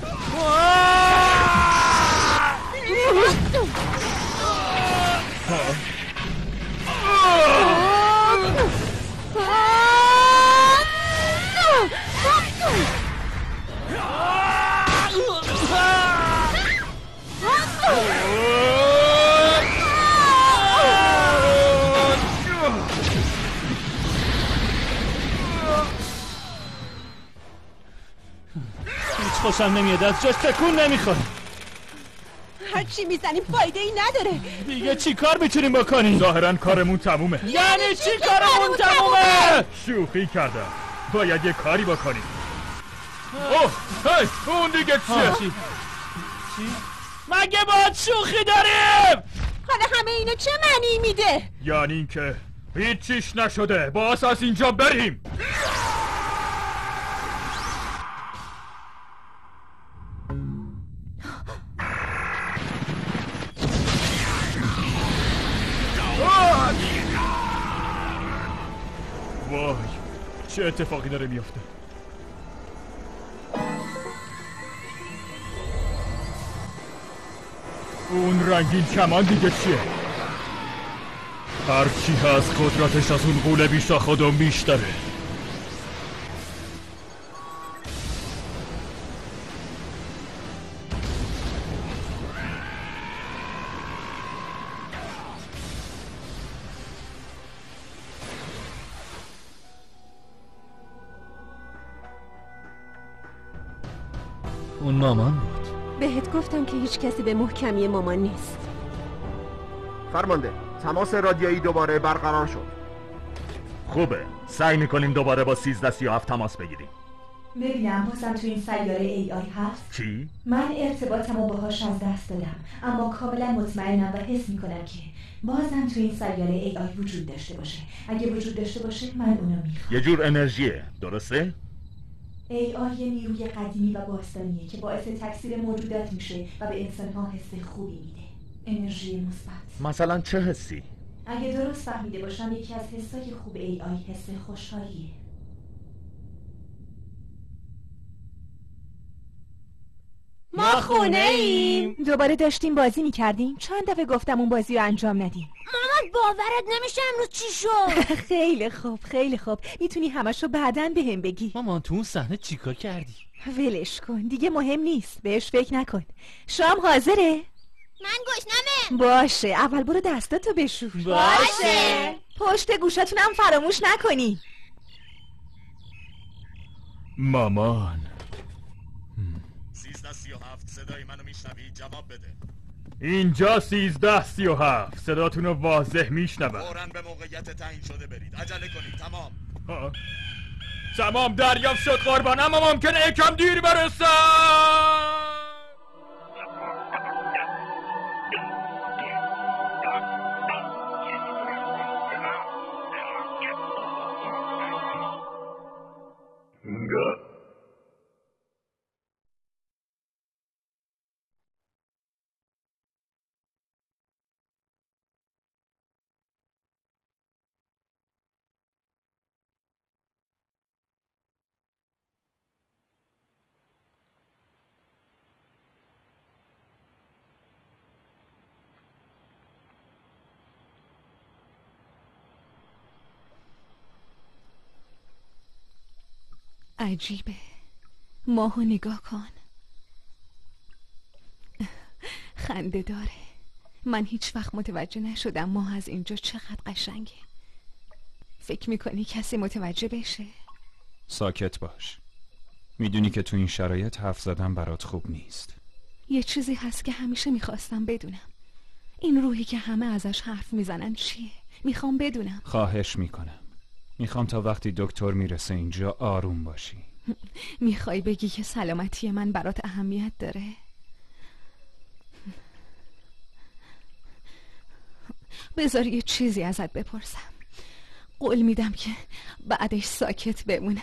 خوشم نمیاد، از جاش تکون نمیخوره.
هر چی میزنیم فایده ای نداره.
دیگه چی کار میتونیم بکنیم؟
ظاهرا کارمون تمومه.
یعنی چی کارمون تمومه؟
شوخی کردم. باید یه کاری بکنیم. اوه هی اون دیگه چیه؟
چی؟ مگه باید شوخی داریم؟
حالا همه اینو چه معنی میده؟
یعنی اینکه هیچ چیش نشده. باز از اینجا بریم. وای چه اتفاقی داره میافته؟ اون رنگین کمان دیگه چیه؟ هرچی هست قدرتش از اون غول بیشاخد و بیشتره.
اون مامان بود.
بهت گفتم که هیچ کسی به محکمی مامان نیست.
فرمانده، تماس رادیویی دوباره برقرار شد.
خوبه. سعی میکنیم دوباره با 1337 تماس بگیریم.
ببینم بازم تو این سیاره ای آی هست؟
چی؟
من ارتباطمو باهاش از دست دادم، اما کاملا مطمئنم و حس میکنم که بازم تو این سیاره ای آی وجود داشته باشه. اگه وجود داشته باشه من اونو میخوام.
یه جور انرژیه، درسته؟
ای آی یه نیروی قدیمی و باستانیه که باعث تکثیر موجودات میشه و به انسانها حس خوبی میده. انرژی مثبت.
مثلا چه حسی؟
اگه درست فهمیده باشم یکی از حسای خوب ای آی حس خوشحالیه.
ما خونه ایم.
دوباره داشتیم بازی میکردیم. چند دفعه گفتم اون بازی رو انجام ندیم.
مامان باورت نمیشه امروز چی شد.
خیلی خوب خیلی خوب. میتونی همشو بعدن بهم بگی.
مامان تو اون صحنه چیکار کردی؟
ولش کن دیگه، مهم نیست، بهش فکر نکن. شام حاضره؟
من گشنمه.
باشه اول برو دستاتو بشور.
باشه.
پشت گوشاتونم فراموش نکنی.
مامان
1337 صدای منو میشنوی؟ جواب بده.
اینجا 1337 صداتونو واضح میشنوم.
فوراً به موقعیت تعیین شده برید. عجله کنید. تمام.
تمام دریافت شد قربان، اما ممکنه یکم دیر برسم.
عجیبه. ماهو نگاه کن. خنده داره. من هیچ وقت متوجه نشدم ماه از اینجا چقدر قشنگه. فکر میکنی کسی متوجه بشه؟
ساکت باش. میدونی که تو این شرایط حرف زدن برات خوب نیست.
یه چیزی هست که همیشه میخواستم بدونم. این روحی که همه ازش حرف میزنن چیه؟ میخوام بدونم.
خواهش میکنم. میخوام تا وقتی دکتر میرسه اینجا آروم باشی.
میخوای بگی که سلامتی من برات اهمیت داره؟ بذار یه چیزی ازت بپرسم. قول میدم که بعدش ساکت بمونم.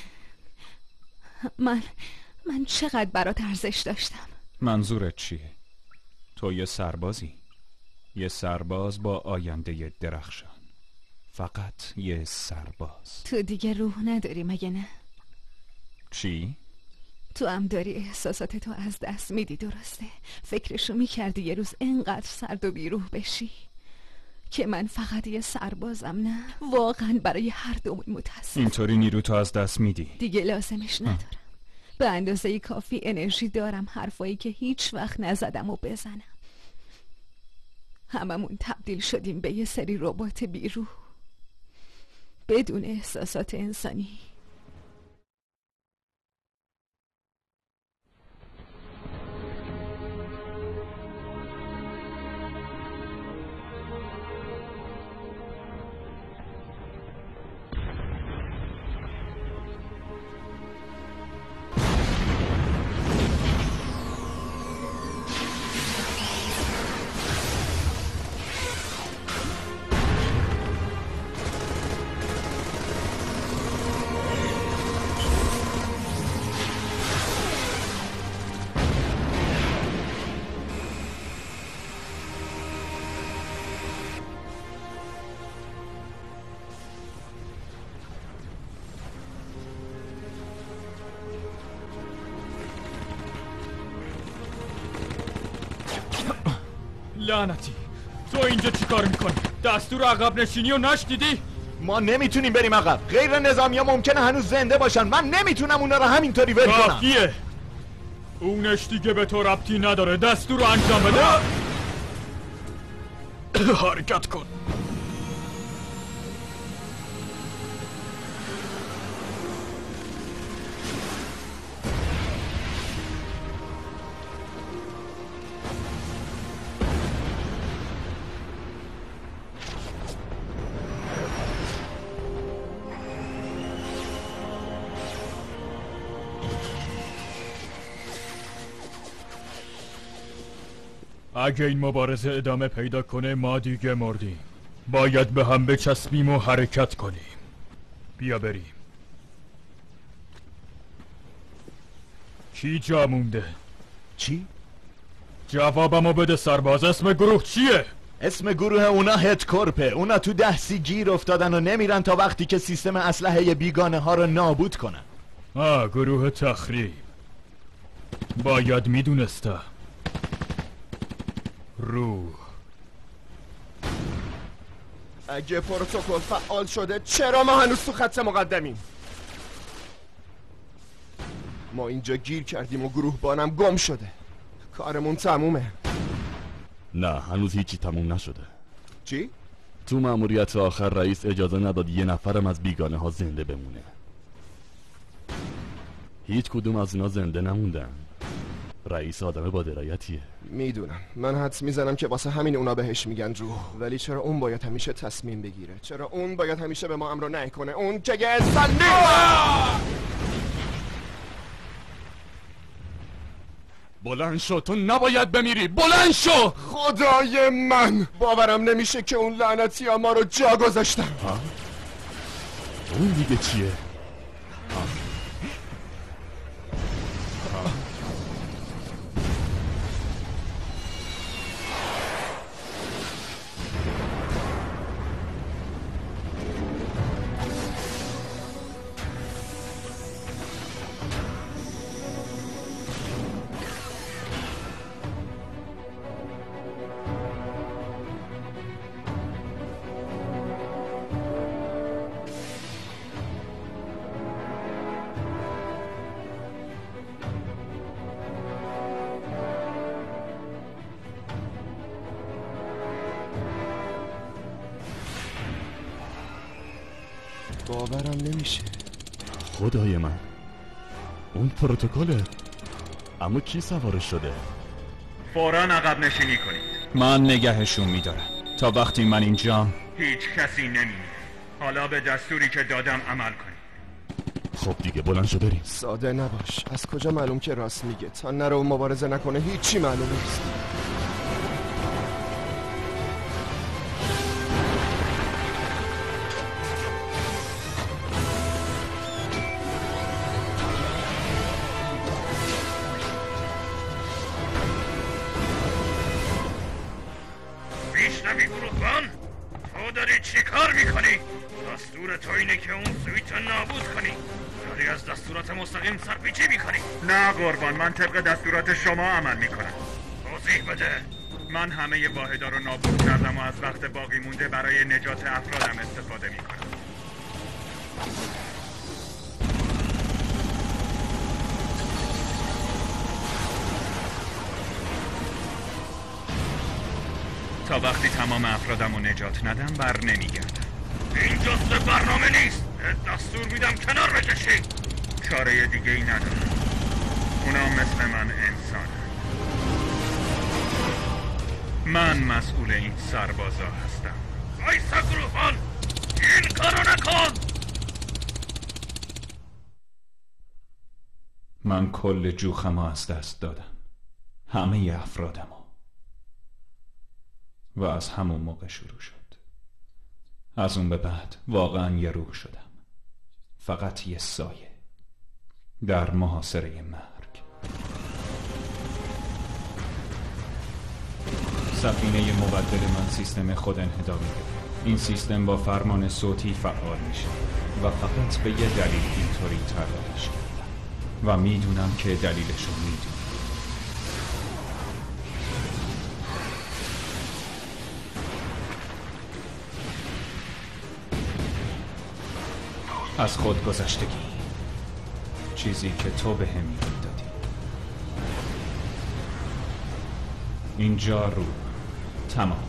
من چقدر برات ارزش داشتم؟
منظورت چیه؟ تو یه سربازی. یه سرباز با آینده درخشان. فقط یه سرباز.
تو دیگه روح نداری مگه نه؟
چی؟
تو هم داری احساسات تو از دست میدی، درسته؟ فکرشو میکردی یه روز اینقدر سرد و بیروح بشی که من فقط یه سربازم؟ نه، واقعا برای هر دومون متاسفم.
اینطوری نیرو تو از دست میدی.
دیگه لازمش ندارم. به اندازه کافی انرژی دارم حرفایی که هیچ وقت نزدم و بزنم. هممون تبدیل شدیم به یه سری ربات بیروح بدون احساسات انسانی.
لعنتی، تو اینجا چی کار میکنی؟ دستور عقب نشینی رو نشنیدی؟
ما نمیتونیم بریم عقب. غیر نظامی ها ممکنه هنوز زنده باشن. من نمیتونم اونا رو همینطوری ول کنم.
کافیه. اونش دیگه به تو ربطی نداره. دستور رو انجام بده. حرکت کن. اگه این مبارزه ادامه پیدا کنه ما دیگه مردیم. باید به هم بچسبیم و حرکت کنیم. بیا بریم. کی جا مونده؟
چی؟
جوابمو بده سرباز. اسم گروه چیه؟
اسم گروه اونا هدکورپه. اونا تو 10 گیر افتادن و نمیرن تا وقتی که سیستم اسلحه بیگانه ها رو نابود کنن.
گروه تخریب. باید میدونستم. روح.
اگه پروتکل فعال شده چرا ما هنوز تو خط مقدمیم؟ ما اینجا گیر کردیم و گروه بانم گم شده. کارمون تمومه.
نه، هنوز هیچی تموم نشده.
چی؟
تو مأموریت آخر رئیس اجازه نداد یه نفرم از بیگانه ها زنده بمونه. هیچ کدوم از اینا زنده نموندن. رئیس آدم با درایتیه.
میدونم. من حدس میزنم که واسه همین اونا بهش میگن روح. ولی چرا اون باید همیشه تصمیم بگیره؟ چرا اون باید همیشه به ما امر نهی کنه؟ اون که انسان نیست.
بلند شو، تو نباید بمیری. بلند شو.
خدای من، باورم نمیشه که اون لعنتی ها ما رو جا گذاشتن.
اون دیگه چیه؟
باورم نمیشه.
خدای من، اون پروتکله. اما کی سوارش شده؟
فوراً عقب نشینی کنید.
من نگهشون میدارم تا وقتی من اینجام.
هیچ کسی نمیمیره. حالا به دستوری که دادم عمل کنید.
خب دیگه بلند شو بریم.
ساده نباش. از کجا معلوم که راست میگه؟ تا نره و مبارزه نکنه هیچی معلوم نیست.
میشنوی گروهبان؟ تو داری چی کار میکنی؟ دستور تو اینه که اون سویت رو نابود کنی. داری از دستورات مستقیم سرپیچی میکنی.
نه قربان، من طبق دستورات شما عمل میکنم.
توضیح بده.
من همه واحدا رو نابود کردم و از وقت باقی مونده برای نجات افرادم استفاده میکنم. تا وقتی تمام افرادم رو نجات ندم بر نمیگردم.
این جزء برنامه نیست. دستور میدم کنار بکشی.
چاره دیگه ای ندارم. اونا مثل من انسان. من مسئول این سربازا هستم.
وایسا گروهبان، این کارو نکن.
من کل جوخمو از دست دادم، همه افرادمو، و از همون موقع شروع شد. از اون به بعد واقعا یه روح شدم، فقط یه سایه در محاصره مرگ. سفینه مبدل من سیستم خود انهدامی داره. این سیستم با فرمان صوتی فعال میشه و فقط به یه دلیل اینطوری طراحیش کردم و میدونم که دلیلشو میدونم. از خودگذشتگی، چیزی که تو به هم یاد دادی. اینجا رو تمام.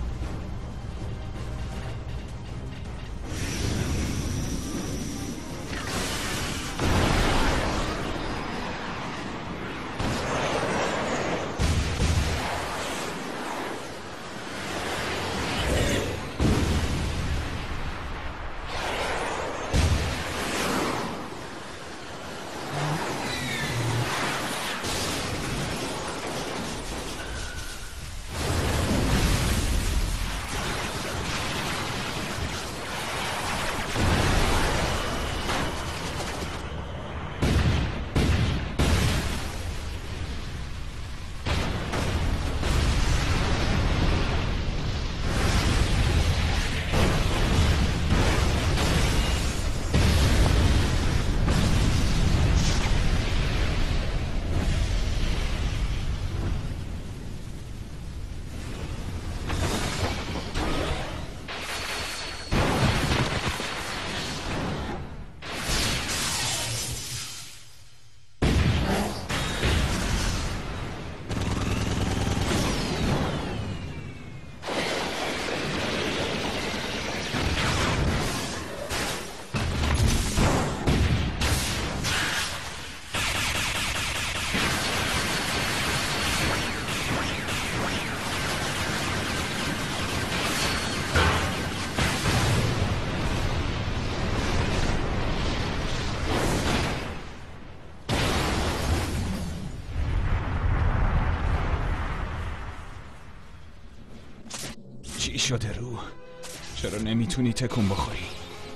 چی شده رو؟ چرا نمیتونی تکون بخوری؟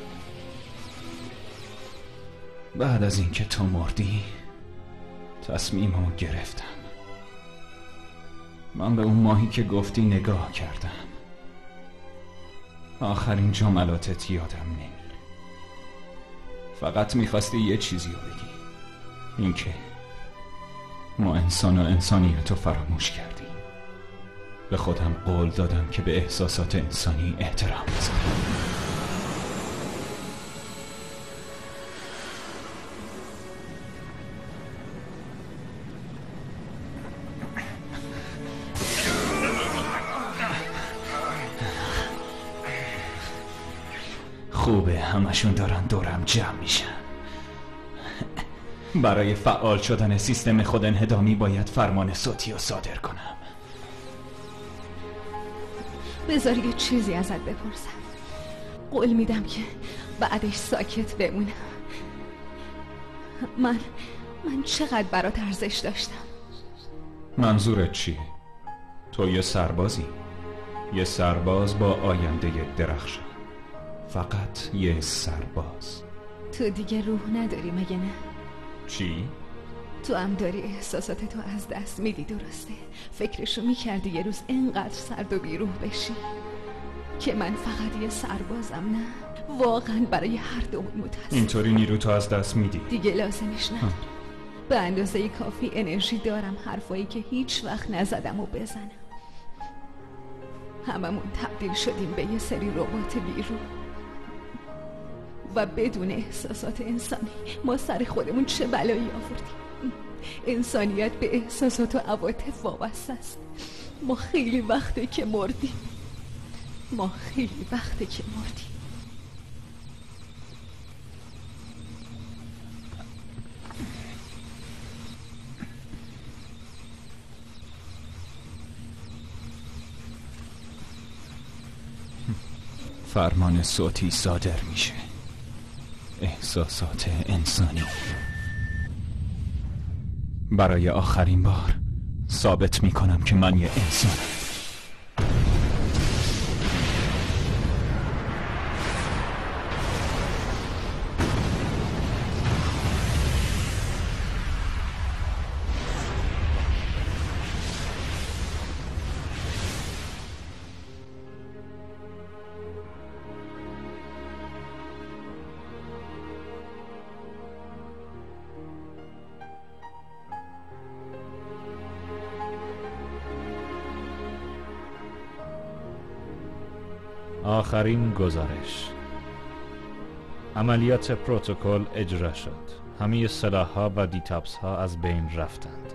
بعد از اینکه تو مردی تصمیمو گرفتم. من به اون ماهی که گفتی نگاه کردم. آخرین جملاتت یادم نمیره. فقط میخواستی یه چیزی رو بگی، اینکه ما انسان و انسانیت رو فراموش کردیم. به خودم قول دادم که به احساسات انسانی احترام بذارم. خوب خوبه همشون دارن دورم جمع میشن. برای فعال شدن سیستم خود انهدامی باید فرمان صوتی رو صادر کنم.
بذار یه چیزی ازت بپرسم. قول میدم که بعدش ساکت بمونم. من چقدر برات ارزش داشتم؟
منظورت چیه؟ تو یه سربازی، یه سرباز با آینده درخشان، فقط یه سرباز.
تو دیگه روح نداری مگه نه؟
چی؟
تو هم داری احساساتتو از دست میدی، درسته؟ فکرشو میکردی یه روز اینقدر سرد و بیروح بشی که من فقط یه سربازم؟ نه، واقعا برای هر دومون متاسفم.
اینطوری نیرو تو از دست میدی؟
دیگه لازمش نداره. به اندازه کافی انرژی دارم حرفایی که هیچ وقت نزدم و بزنم. هممون تبدیل شدیم به یه سری ربات بیروح و بدون احساسات انسانی. ما سر خودمون چه بلایی آوردیم. انسانیت به احساسات و عواطف وابسته است. ما خیلی وقته که مردیم.
فرمان صوتی صادر میشه. احساسات انسانی. برای آخرین بار ثابت میکنم که من یه انسانم.
آخرین گزارش. عملیات پروتکل اجرا شد. همه سلاح‌ها و دیتابس‌ها از بین رفتند.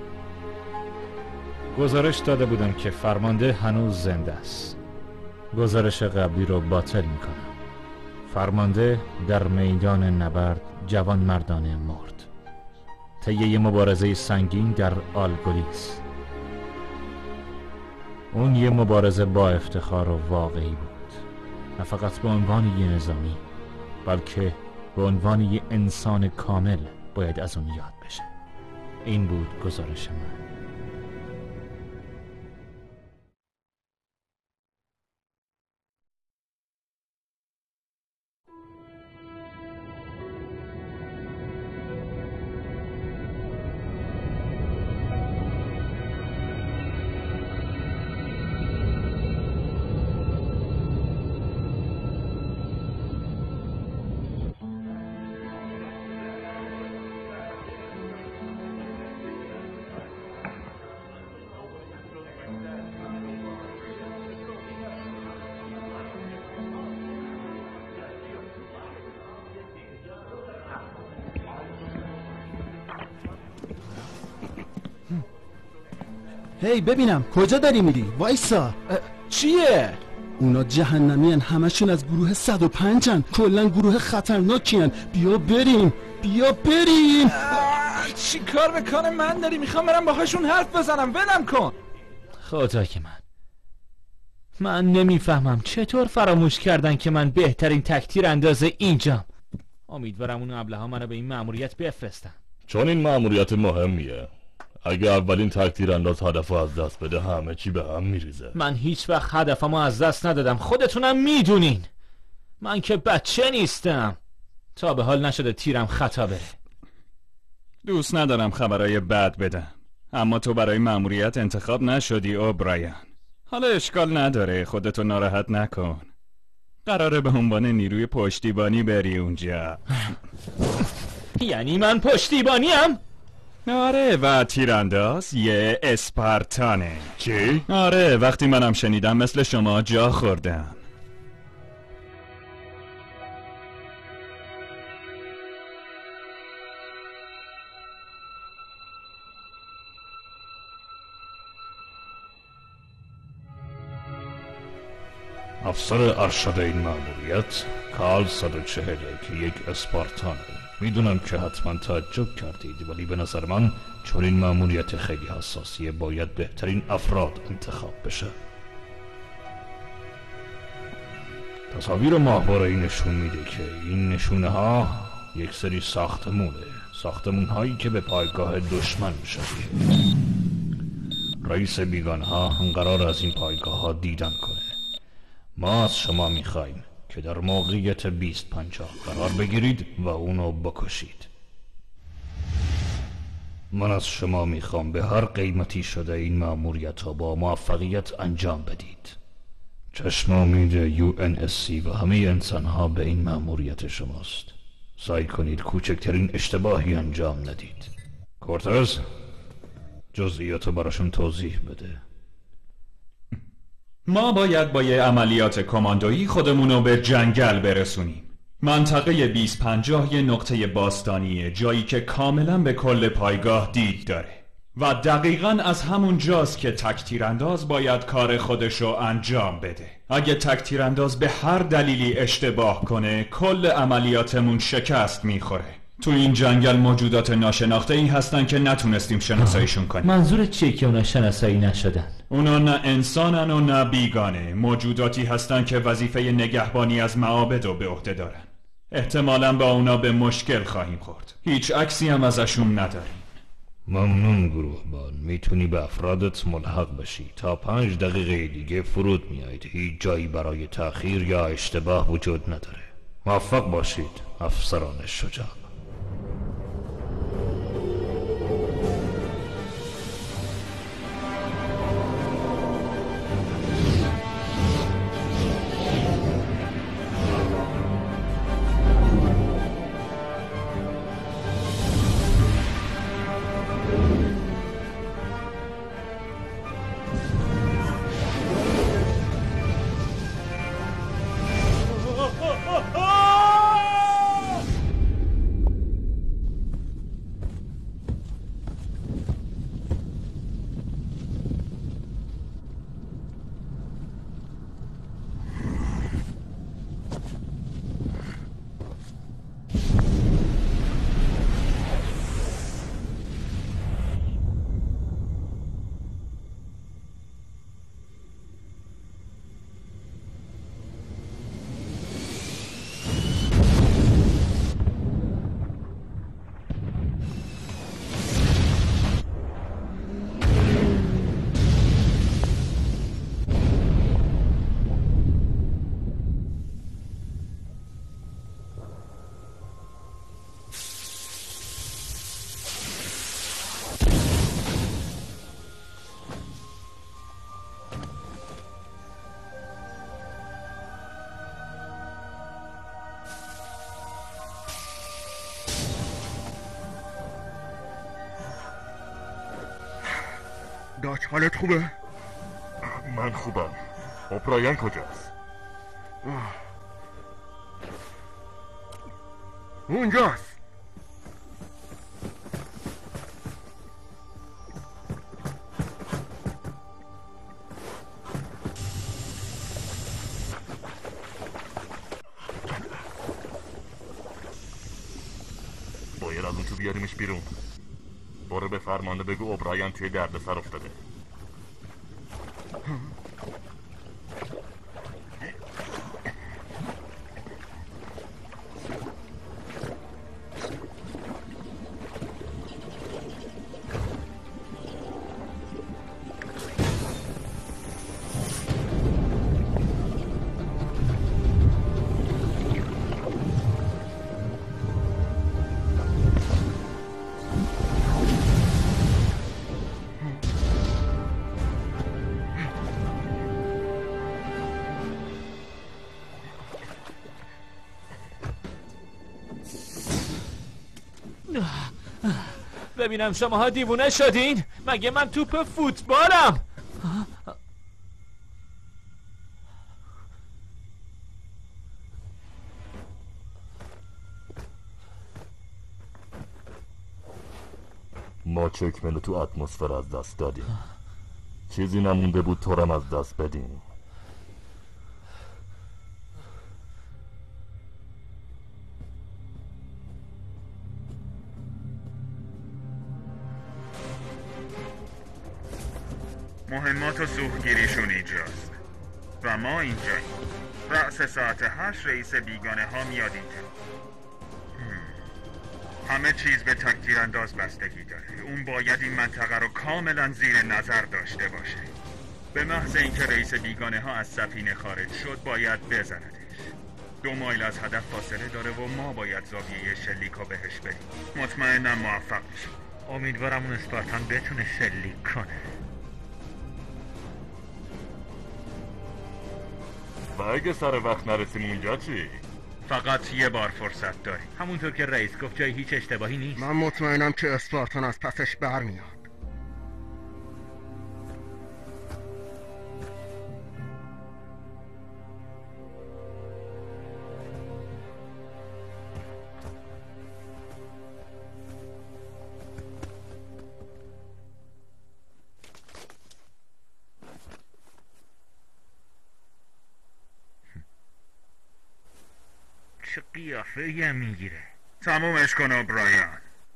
گزارش داده بودم که فرمانده هنوز زنده است. گزارش قبلی رو باطل میکنم. فرمانده در میدان نبرد جوان مردانه مرد طی یه مبارزه سنگین در آلگولیس. اون یه مبارزه با افتخار و واقعی بود، نه فقط به عنوان یه نظامی بلکه به عنوان یه انسان کامل باید از اون یاد بشه. این بود گزارش من.
هی ببینم کجا داری میری؟ وایسا.
چیه؟
اونا جهنمین، همشون از گروه 105ان، کلا گروه خطرناکین. بیا بریم.
چی کار به کار من داری؟ میخوام برم باهاشون حرف بزنم. ولم کن.
خدای من نمیفهمم چطور فراموش کردن که من بهترین تکتیر اندازه اینجام. امیدوارم اون ابله‌ها منو به این مأموریت بفرستن،
چون این مأموریت مهمیه. اگه اولین تکتیر انداز هدفو از دست بده همه چی به هم میریزه.
من هیچ وقت هدفمو از دست ندادم، خودتونم میدونین. من که بچه نیستم. تا به حال نشده تیرم خطا بره.
دوست ندارم خبرای بد بدم، اما تو برای مأموریت انتخاب نشدی اوبرایان. حالا اشکال نداره، خودتو ناراحت نکن. قراره به عنوان نیروی پشتیبانی بری اونجا.
یعنی من پشتیبانیم؟
آره، و تیرانداز یه اسپارتانه.
چی؟
آره، وقتی منم شنیدم مثل شما جا خوردم.
افسر ارشد این مأموریت کارل 141 یک اسپارتانه. میدونم که حتما تعجب کردید، ولی به نظر من چون این مأموریت خیلی حساسیه باید بهترین افراد انتخاب بشه. تصاویر ماهواره‌ای نشون میده که این نشونه ها یک سری ساختمون هایی که به پایگاه دشمن شبیه. رئیس بیگانه ها قرار از این پایگاه ها دیدن کنه. ما از شما میخوایم که در موقعیت 2050 قرار بگیرید و اونو بکشید. من از شما میخوام به هر قیمتی شده این مأموریت ها با موفقیت انجام بدید. چشم امید UNSC و همه انسان ها به این مأموریت شماست. سعی کنید کوچکترین اشتباهی انجام ندید. کورتز، جزئیاتو براشون توضیح بده.
ما باید با یه عملیات کماندویی خودمونو به جنگل برسونیم. منطقه 2050 یه نقطه باستانیه، جایی که کاملا به کل پایگاه دید داره و دقیقاً از همون جاست که تک تیرانداز باید کار خودشو انجام بده. اگه تک تیرانداز به هر دلیلی اشتباه کنه کل عملیاتمون شکست میخوره. تو این جنگل موجودات ناشناخته‌ای هستن که نتونستیم شناساییشون کنیم.
منظور چیه که اونا شناسایی نشدن؟
اونا نه انسانن و نه بیگانه. موجوداتی هستن که وظیفه نگهبانی از معابد رو به عهده دارن. احتمالاً با اونا به مشکل خواهیم خورد. هیچ عکسی هم ازشون نداریم.
ممنون گروهبان، میتونی به افرادت ملحق بشی. تا 5 دقیقه دیگه فرود میایید. هیچ جایی برای تأخیر یا اشتباه وجود نداره. موفق باشید افسران شجاع.
داچ حالت خوبه؟
من خوبم. اوپرایان کجاست؟
اونجاست.
باید از اون تو بیاریمش بیرون. برو به فرمانده بگو اوبرایان توی دردسر افتاده.
ببینم شماها دیوونه شدین؟ مگه من توپ فوتبالم؟
ما چکمه تو اتمسفر از دست دادیم. چیزی نمونده بود تورم از دست بدیم.
مهمات و سوختگیریشون اینجاست و ما اینجاییم. رأس ساعت 8 رئیس بیگانه ها میاد اینجا. همه چیز به تکتیر انداز بستگی داره. اون باید این منطقه رو کاملا زیر نظر داشته باشه. به محض اینکه رئیس بیگانه ها از سفینه خارج شد باید بزندش. 2 مایل از هدف فاصله داره و ما باید زاویه شلیکو بهش بریم. مطمئنم موفق میشیم.
امیدوارم اون اسپارتان بتونه شلیک کنه.
و اگه سر وقت نرسیم اونجا چی؟ فقط یه بار فرصت داریم.
همونطور که رئیس گفت جای هیچ اشتباهی نیست.
من مطمئنم که اسپارتان از پسش برمیاد.
چه قیافه یه میگیره. تمومش کن اوبرایان.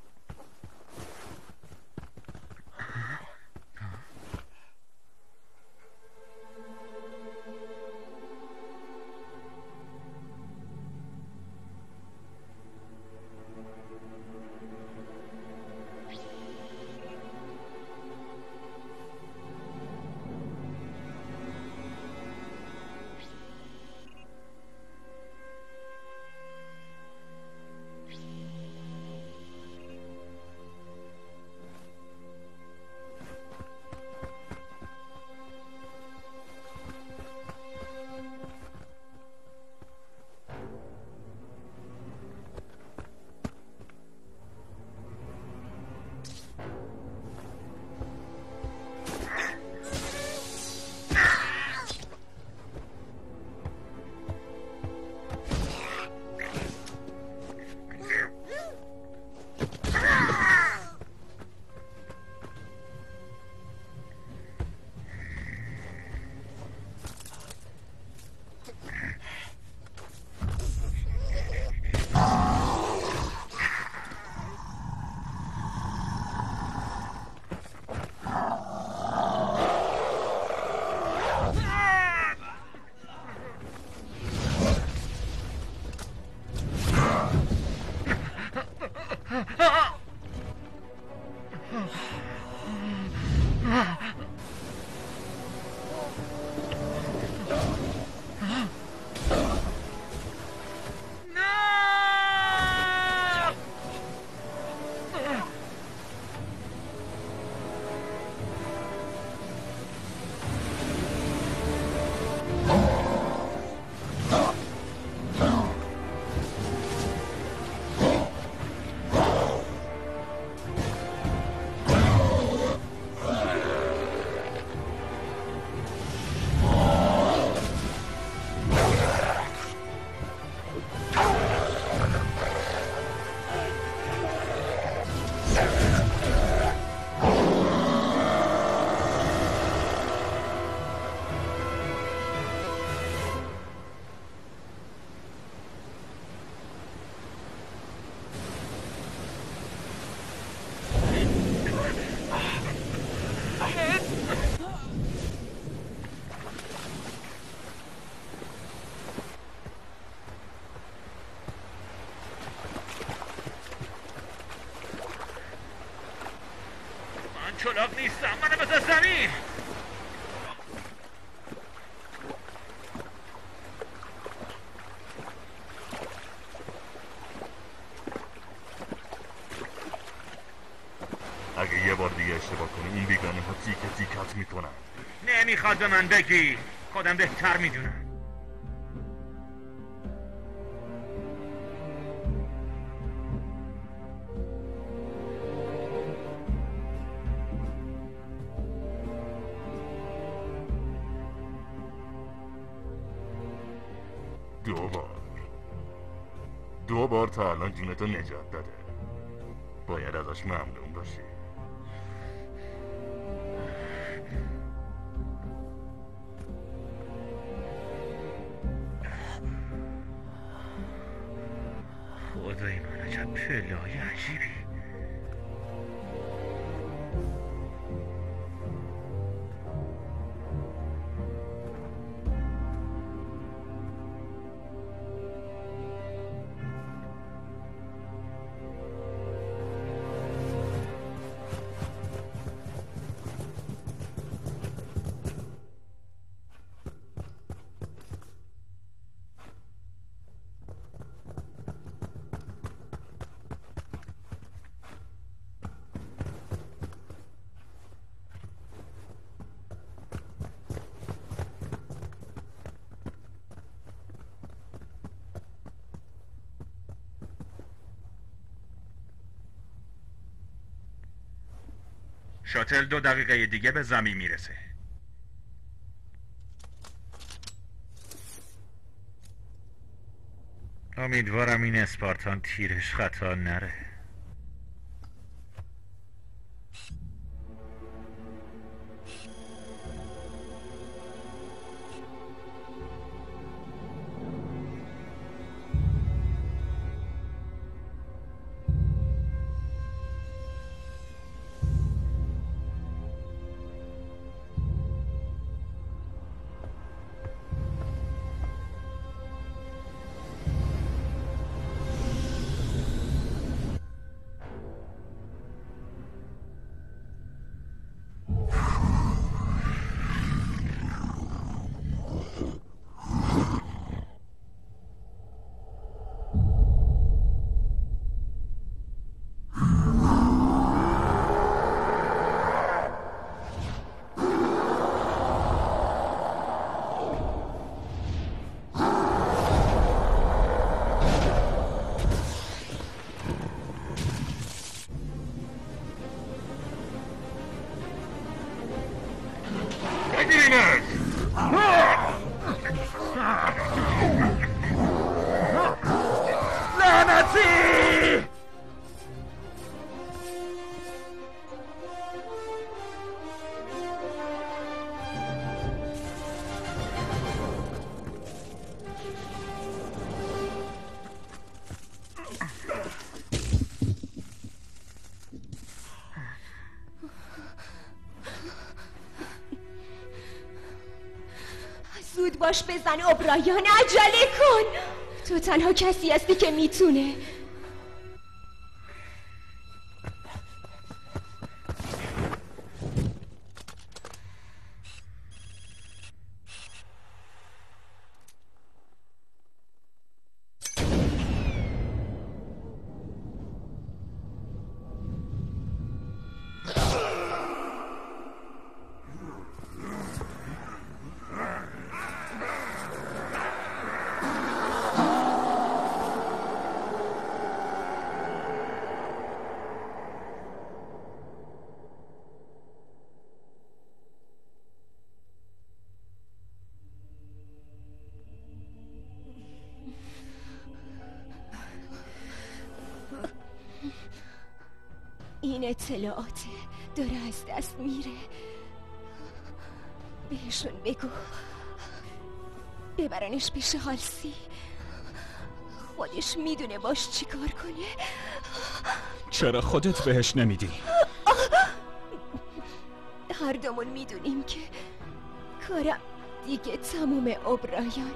چلاق نیستم، منم از زمین. اگه یه بار دیگه اشتباه کنی این بیگانه ها تیکه تیکت میکنن. نمیخواد به من بگی، خودم بهتر میدونم. دو بار تا الان جونتو نجات داده. باید ازش ممنون باشی. خدای من عجب پله‌های عجیبی. شاتل 2 دقیقه دیگه به زمین میرسه. امیدوارم این اسپارتان تیرش خطا نره.
زود باش بزن اوبرایان، عجله کن. تو تنها کسی هستی که میتونه. این اطلاعات داره از دست میره. بهشون بگو ببرنش پیش هالسی. خودش میدونه باش چی کار کنه.
چرا خودت بهش نمیدی؟
هر دومون میدونیم که کارم دیگه تموم اوبرایان.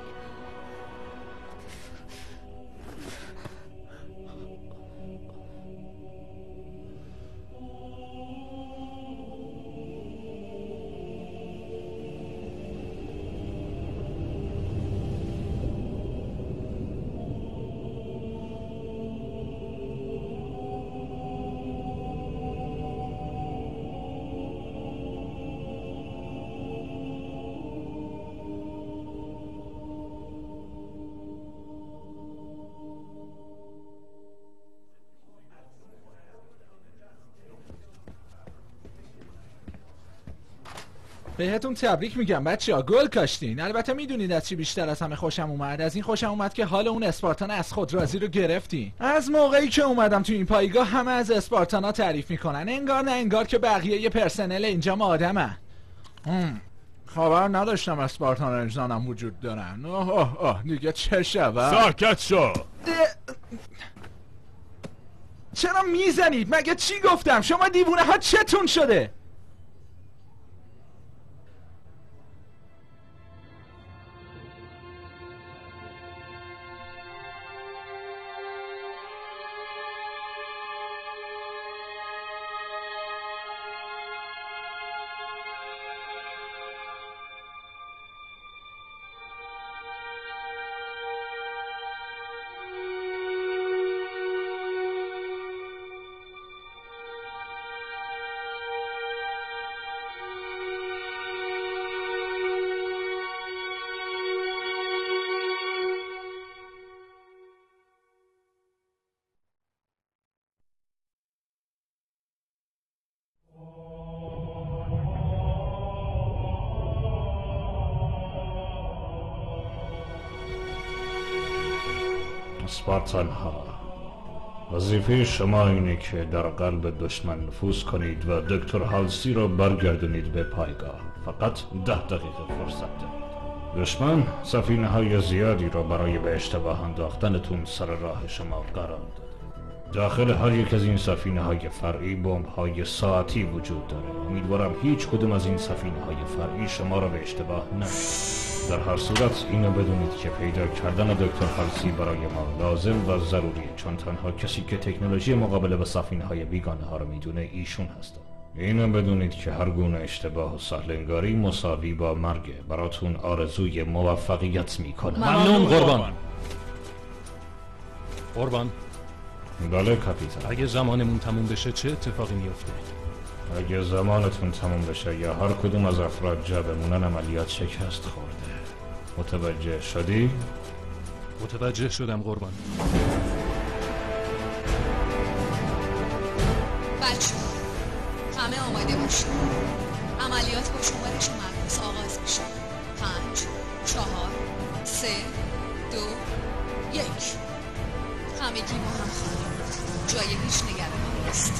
بهتون تبریک میگم بچه‌ها، گل کاشتین. البته میدونید از چی بیشتر از همه خوشم اومد؟ از این خوشم اومد که حال اون اسپارتان از خود راضی رو گرفتین. از موقعی که اومدم تو این پایگاه همه از اسپارتانا تعریف میکنن، انگار نه انگار که بقیه پرسنل اینجا آدمن. خبر نداشتم اسپارتان اجزانم وجود دارن. دیگه چه شود؟
ساکت شو.
چرا میزنید؟ مگه چی گفتم؟ شما دیوونه ها چتون شده؟
اسپارتان ها، وظیفه شما اینه که در قلب دشمن نفوذ کنید و دکتر هالسی را برگردونید به پایگاه. فقط 10 دقیقه فرصت دارید. دشمن سفینه های زیادی را برای به اشتباه انداختنتون سر راه شما قرار داده. داخل هر یک از این سفینه های فرعی بمب های ساعتی وجود داره. امیدوارم هیچ کدوم از این سفینه های فرعی شما را به اشتباه نندازه. در هر صورت اینو بدونید که پیدا کردن دکتر هالسی برای ما لازم و ضروریه، چون تنها کسی که تکنولوژی مقابله با سفینه های بیگانه ها رو میدونه ایشون هستن. اینو بدونید که هر گونه اشتباه و سهلنگاری مساوی با مرگه. براتون آرزوی موفقیت میکنم.
ممنون قربان. قربان.
بله کاپیتان.
اگه زمانمون تموم بشه چه اتفاقی میفته؟
اگه زمانتون تموم بشه یا هر کدوم از افراد جا بمونن عملیات شکست خورده. متوجه شدی؟
متوجه شدم قربان.
بچه همه آماده باشید. عملیات با شمارش مرکز آغاز میشه. 5 4 3 2 1. همگی با هم خواهیم بود. جای هیچ نگرانی نیست.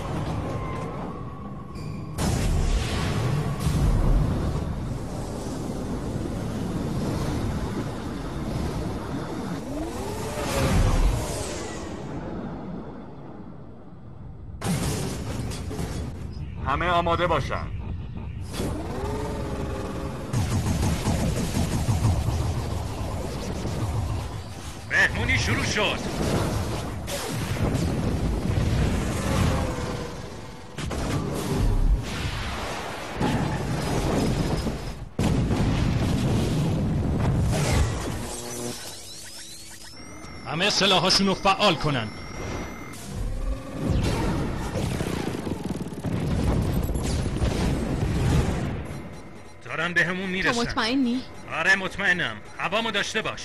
همه آماده باشن.
مهمونی شروع شد.
همه سلاحاشون رو فعال کنن.
دارن به همون میرسن.
تو مطمئنی؟
آره مطمئنم. هوامو داشته باش.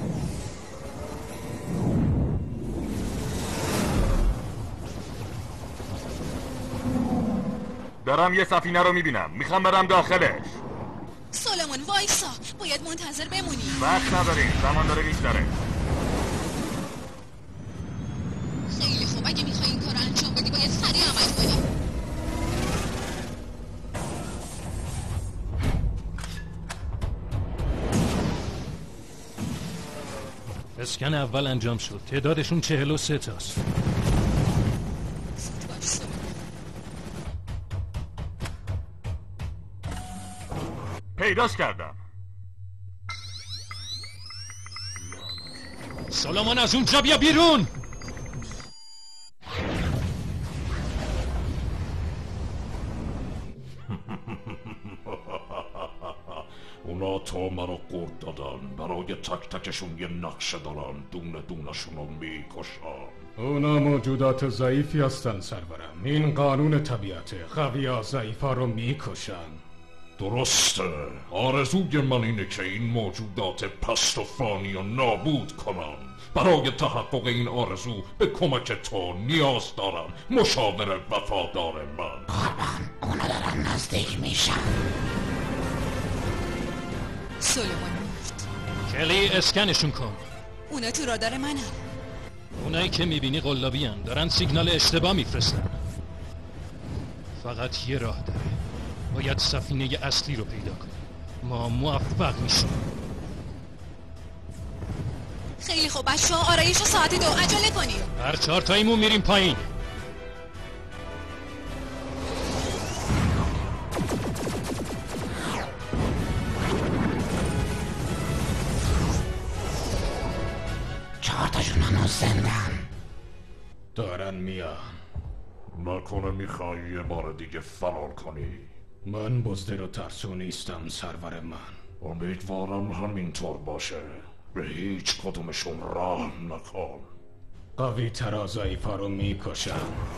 دارم یه سفینه رو میبینم. میخوام برم داخلش.
سولمون وایسا. باید منتظر بمونی.
وقت نداریم. زمان داره میگذره.
خیلی خوب. اگه میخوای این کار رو انجام بدی باید سریع عمل کنی.
اسکن اول انجام شد. تعدادشون 43 تاست.
پیداش کردم.
سولمون از اونجا بیا بیرون.
اونا تا مرا قورت دادن. برای تک تکشون یه نقشه دارن. دونه دونشون رو میکشن.
اونا موجودات ضعیفی هستن سرورم. این قانون طبیعته. قویا ضعیفا رو میکشن.
درسته. آرزوی من اینه که این موجودات پست و فانی رو نابود کنم. برای تحقق این آرزو به کمک تو نیاز دارم، مشاور وفادار من.
قربان اونا دارن نزدیک میشن.
سولمون مرد.
کلی اسکنشون کن.
اونا تو رادار منن.
اونایی که میبینی قلابی هن. دارن سیگنال اشتباه میفرستن. فقط یه راه داره. باید سفینه اصلی رو پیدا کنیم. ما موفق میشیم.
خیلی خوب بچه‌ها آرایش ساعت 2 عجله کنیم.
هر 4 تاییمون میریم پایین.
چهارتاشون هنوز زندن.
دارن میان.
نکنه میخوای یه بار دیگه فرار کنی؟
من بزدل و ترسو نیستم سرور من.
امیدوارم همینطور باشه. به هیچ کدومشون رحم نکن.
قوی تر ضعیفا رو میکشن.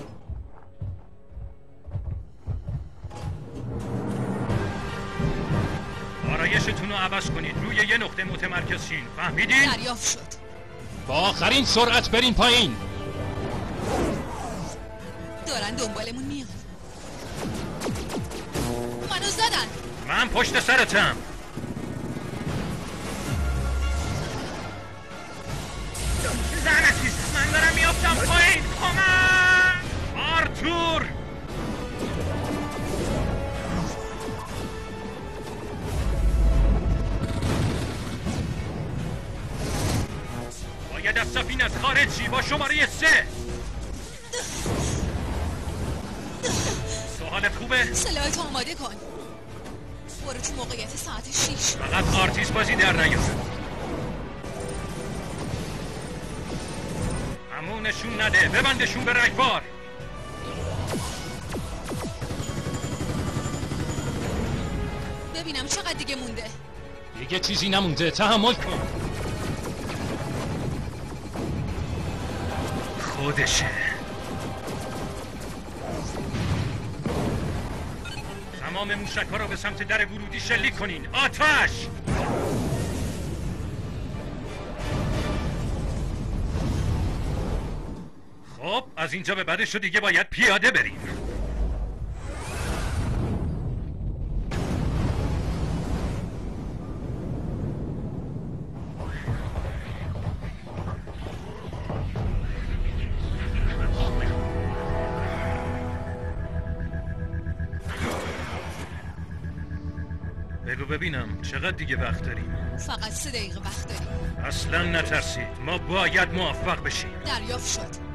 آرایشتون رو عوض کنید. روی یه نقطه متمرکز شین. فهمیدین؟
دریافت شد.
با آخرین سرعت برین پایین.
دارن دنبالمون میان. منو زدن.
من پشت سرتم.
دارم میافتم پایین. کمک آرتور. باید از سفینه از خارج شی با شماره 3. سوالت خوبه؟
سلاحتو آماده کن. برو تو موقعیت ساعت 6.
فقط آرتیس بازی در نیار. همون نشون نده. ببندشون به رگبار.
ببینم چقدر دیگه مونده.
دیگه چیزی نمونده. تحمل کن.
خودشه. تمام موشک‌ها رو به سمت در ورودی شلیک کنین. آتش! خب از اینجا به بعدش رو دیگه باید پیاده بریم. بگو ببینم چقدر دیگه وقت داریم؟
فقط 3 دقیقه وقت داریم.
اصلا نترسید. ما باید موفق بشیم.
دریافت شد.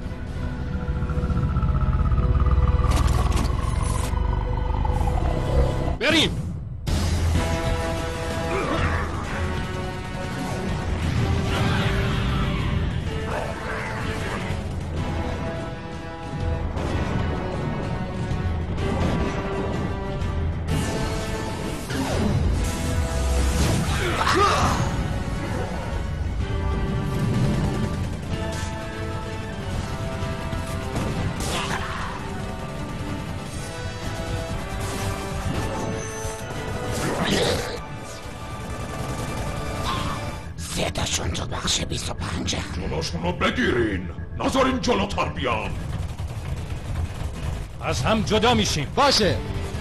بریم.
تعدادشون تو بخش 25.
جلوشون رو بگیرین. نذارین جلوتر بیان.
از هم جدا میشیم.
باشه.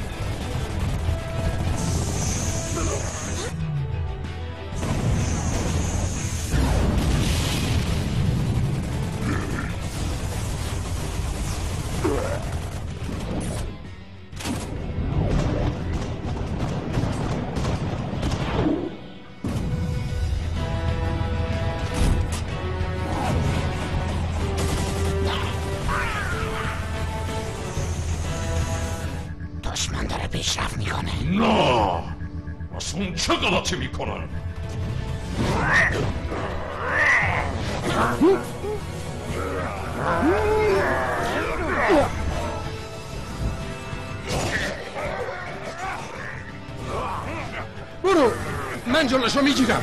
دشمن داره پیشرفت میکنه.
نه اصلا چه غلطی میکنن؟
برو من جلوشو میگیرم.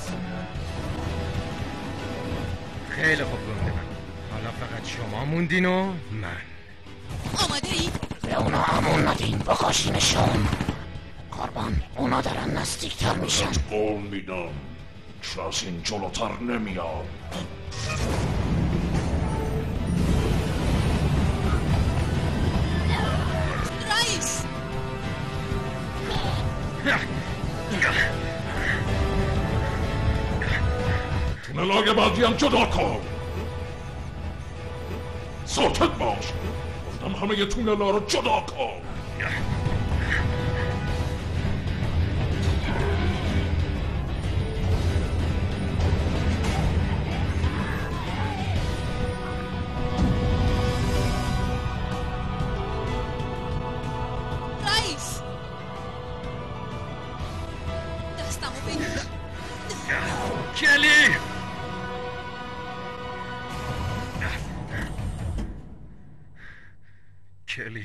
خیلی خوب گنده من. حالا فقط شما موندین و من.
آماده ای؟
به اونا امون ندین. بکشینشون. قربان اونا دارن نزدیکتر میشن.
قول میدم که از این جلوتر نمیاد.
رئیس
تونلای بعدی هم جدا کن. ساکت باش. گفتم همه تونلا رو جدا کن.
رئیس دستمو بگیر.
کلی کلی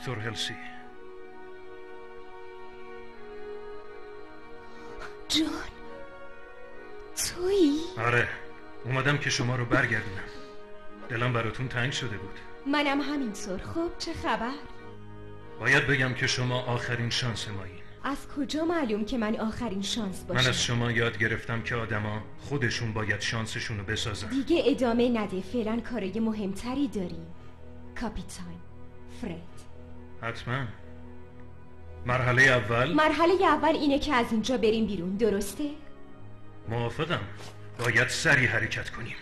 دکتر هلسی.
جان تویی؟
آره، اومدم که شما رو برگردونم. دلم براتون تنگ شده بود.
منم همینطور. خب چه خبر؟
باید بگم که شما آخرین شانس مایین.
از کجا معلوم که من آخرین شانس باشم؟
من از شما یاد گرفتم که آدما خودشون باید شانسشون رو بسازن.
دیگه ادامه نده، فعلا کارای مهمتری داریم. کاپیتان فرد.
حتما. مرحله اول
اینه که از اینجا بریم بیرون، درسته؟
موافقم. باید سریع حرکت کنیم.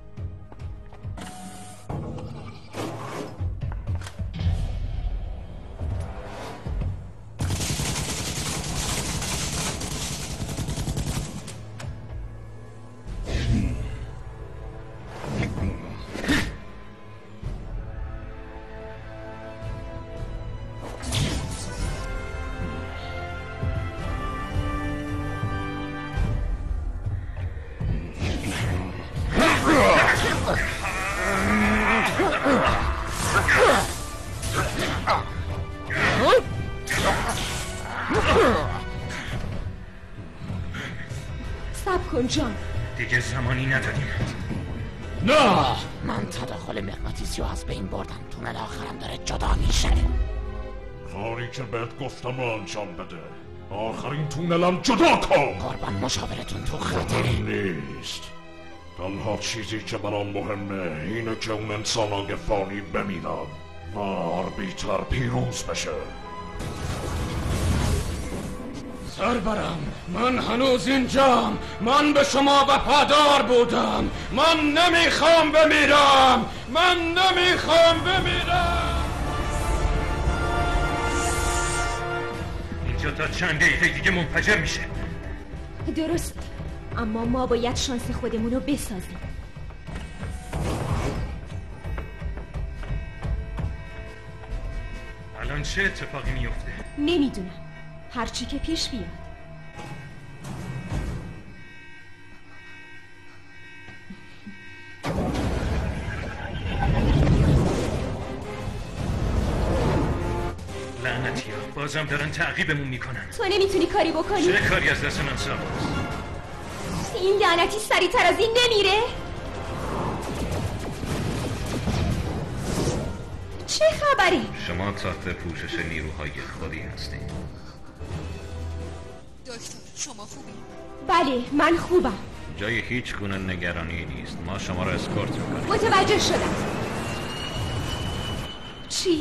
صبر کن جان،
دیگه زمانی نداریم.
نه، من تداخل مغناطیسی رو از بین بردم. تونل آخرم داره جدا میشه.
کاری که بهت گفتم رو انجام بده. آخرین تونلم جدا کن.
قربان مشاورتون تو خطره
نیست. تنها چیزی که برام مهمه اینه که اون انسانای فانی بمیرن و آربیتر پیروز بشه.
سربرم، من هنوز اینجام. من به شما وفادار بودم. من نمیخوام بمیرم.
اینجا تا چند دقیقه دیگه منفجر میشه.
درست، اما ما باید شانس خودمون رو بسازیم.
الان چه اتفاقی میفته؟
نمیدونم، هرچی که پیش بیاد.
لعنتی ها، بازم دارن تعقیبمون میکنن.
تو نمیتونی کاری بکنی؟
چه کاری از دست من ساخت؟
این لعنتی سریعتر از این نمیره؟ چه خبری؟
شما تحت پوشش نیروهای خودی هستین.
دکتر شما خوبی؟
بله من خوبم.
جای هیچ گونه نگرانی نیست. ما شما را اسکورت میکنیم.
متوجه شدم. چی؟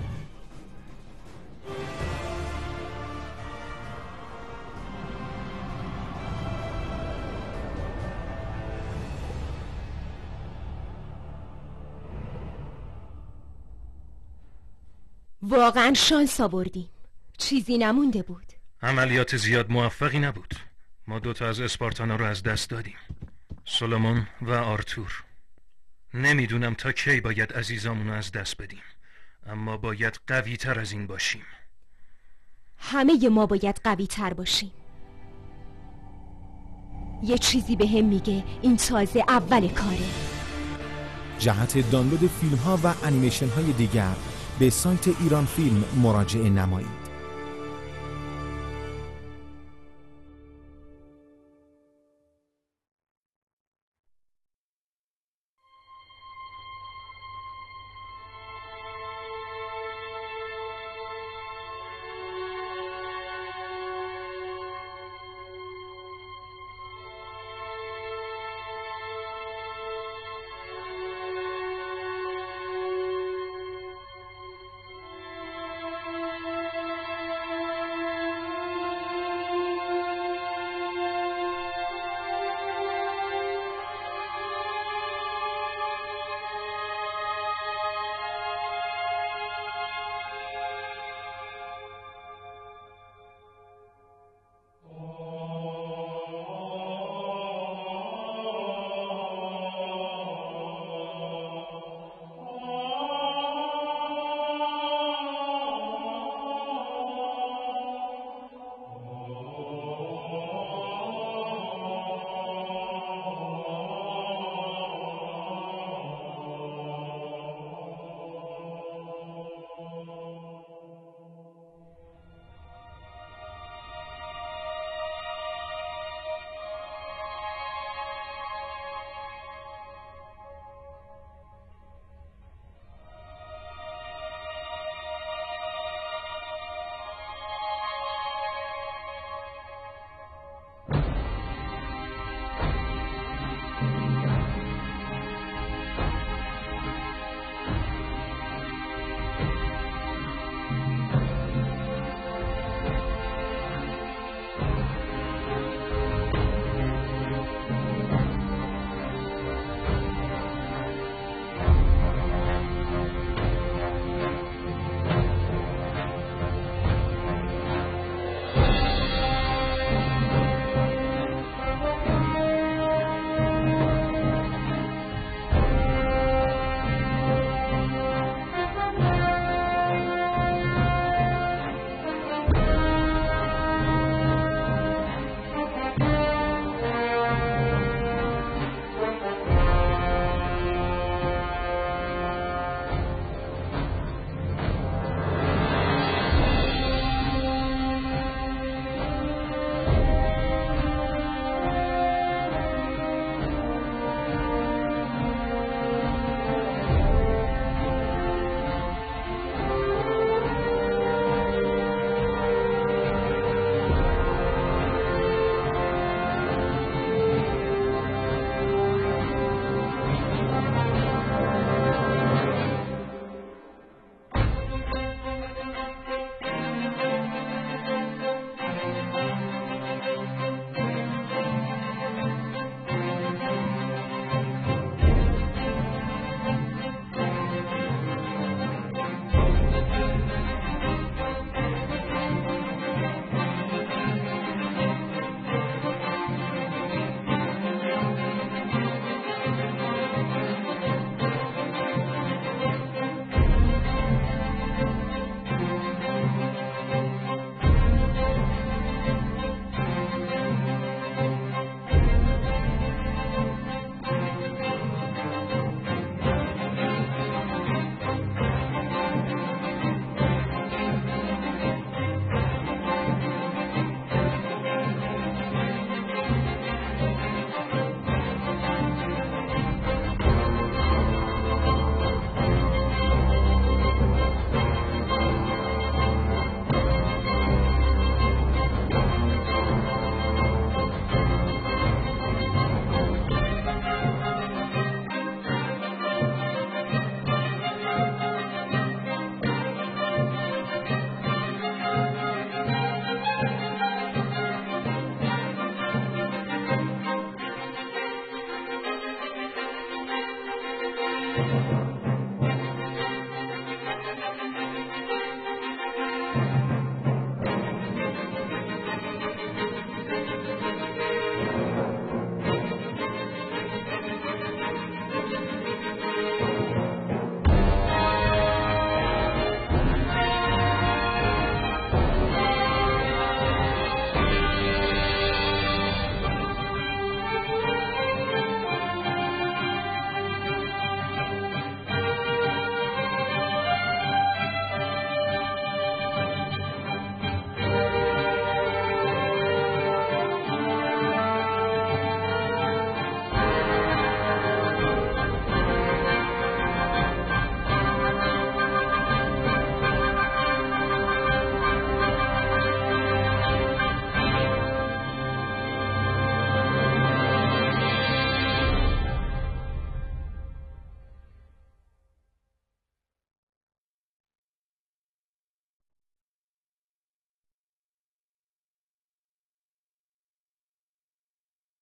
واقعا شانس آوردیم. چیزی نمونده بود.
عملیات زیاد موفقی نبود. ما دوتا از اسپارتانا رو از دست دادیم. سولومون و آرتور. نمیدونم تا کی باید عزیزامون رو از دست بدیم، اما باید قوی تر از این باشیم.
همه ما باید قوی تر باشیم. یه چیزی به هم میگه این تازه اول کاره.
جهت دانلود فیلم ها و انیمیشن های دیگر به سایت ایران فیلم مراجعه نمایید.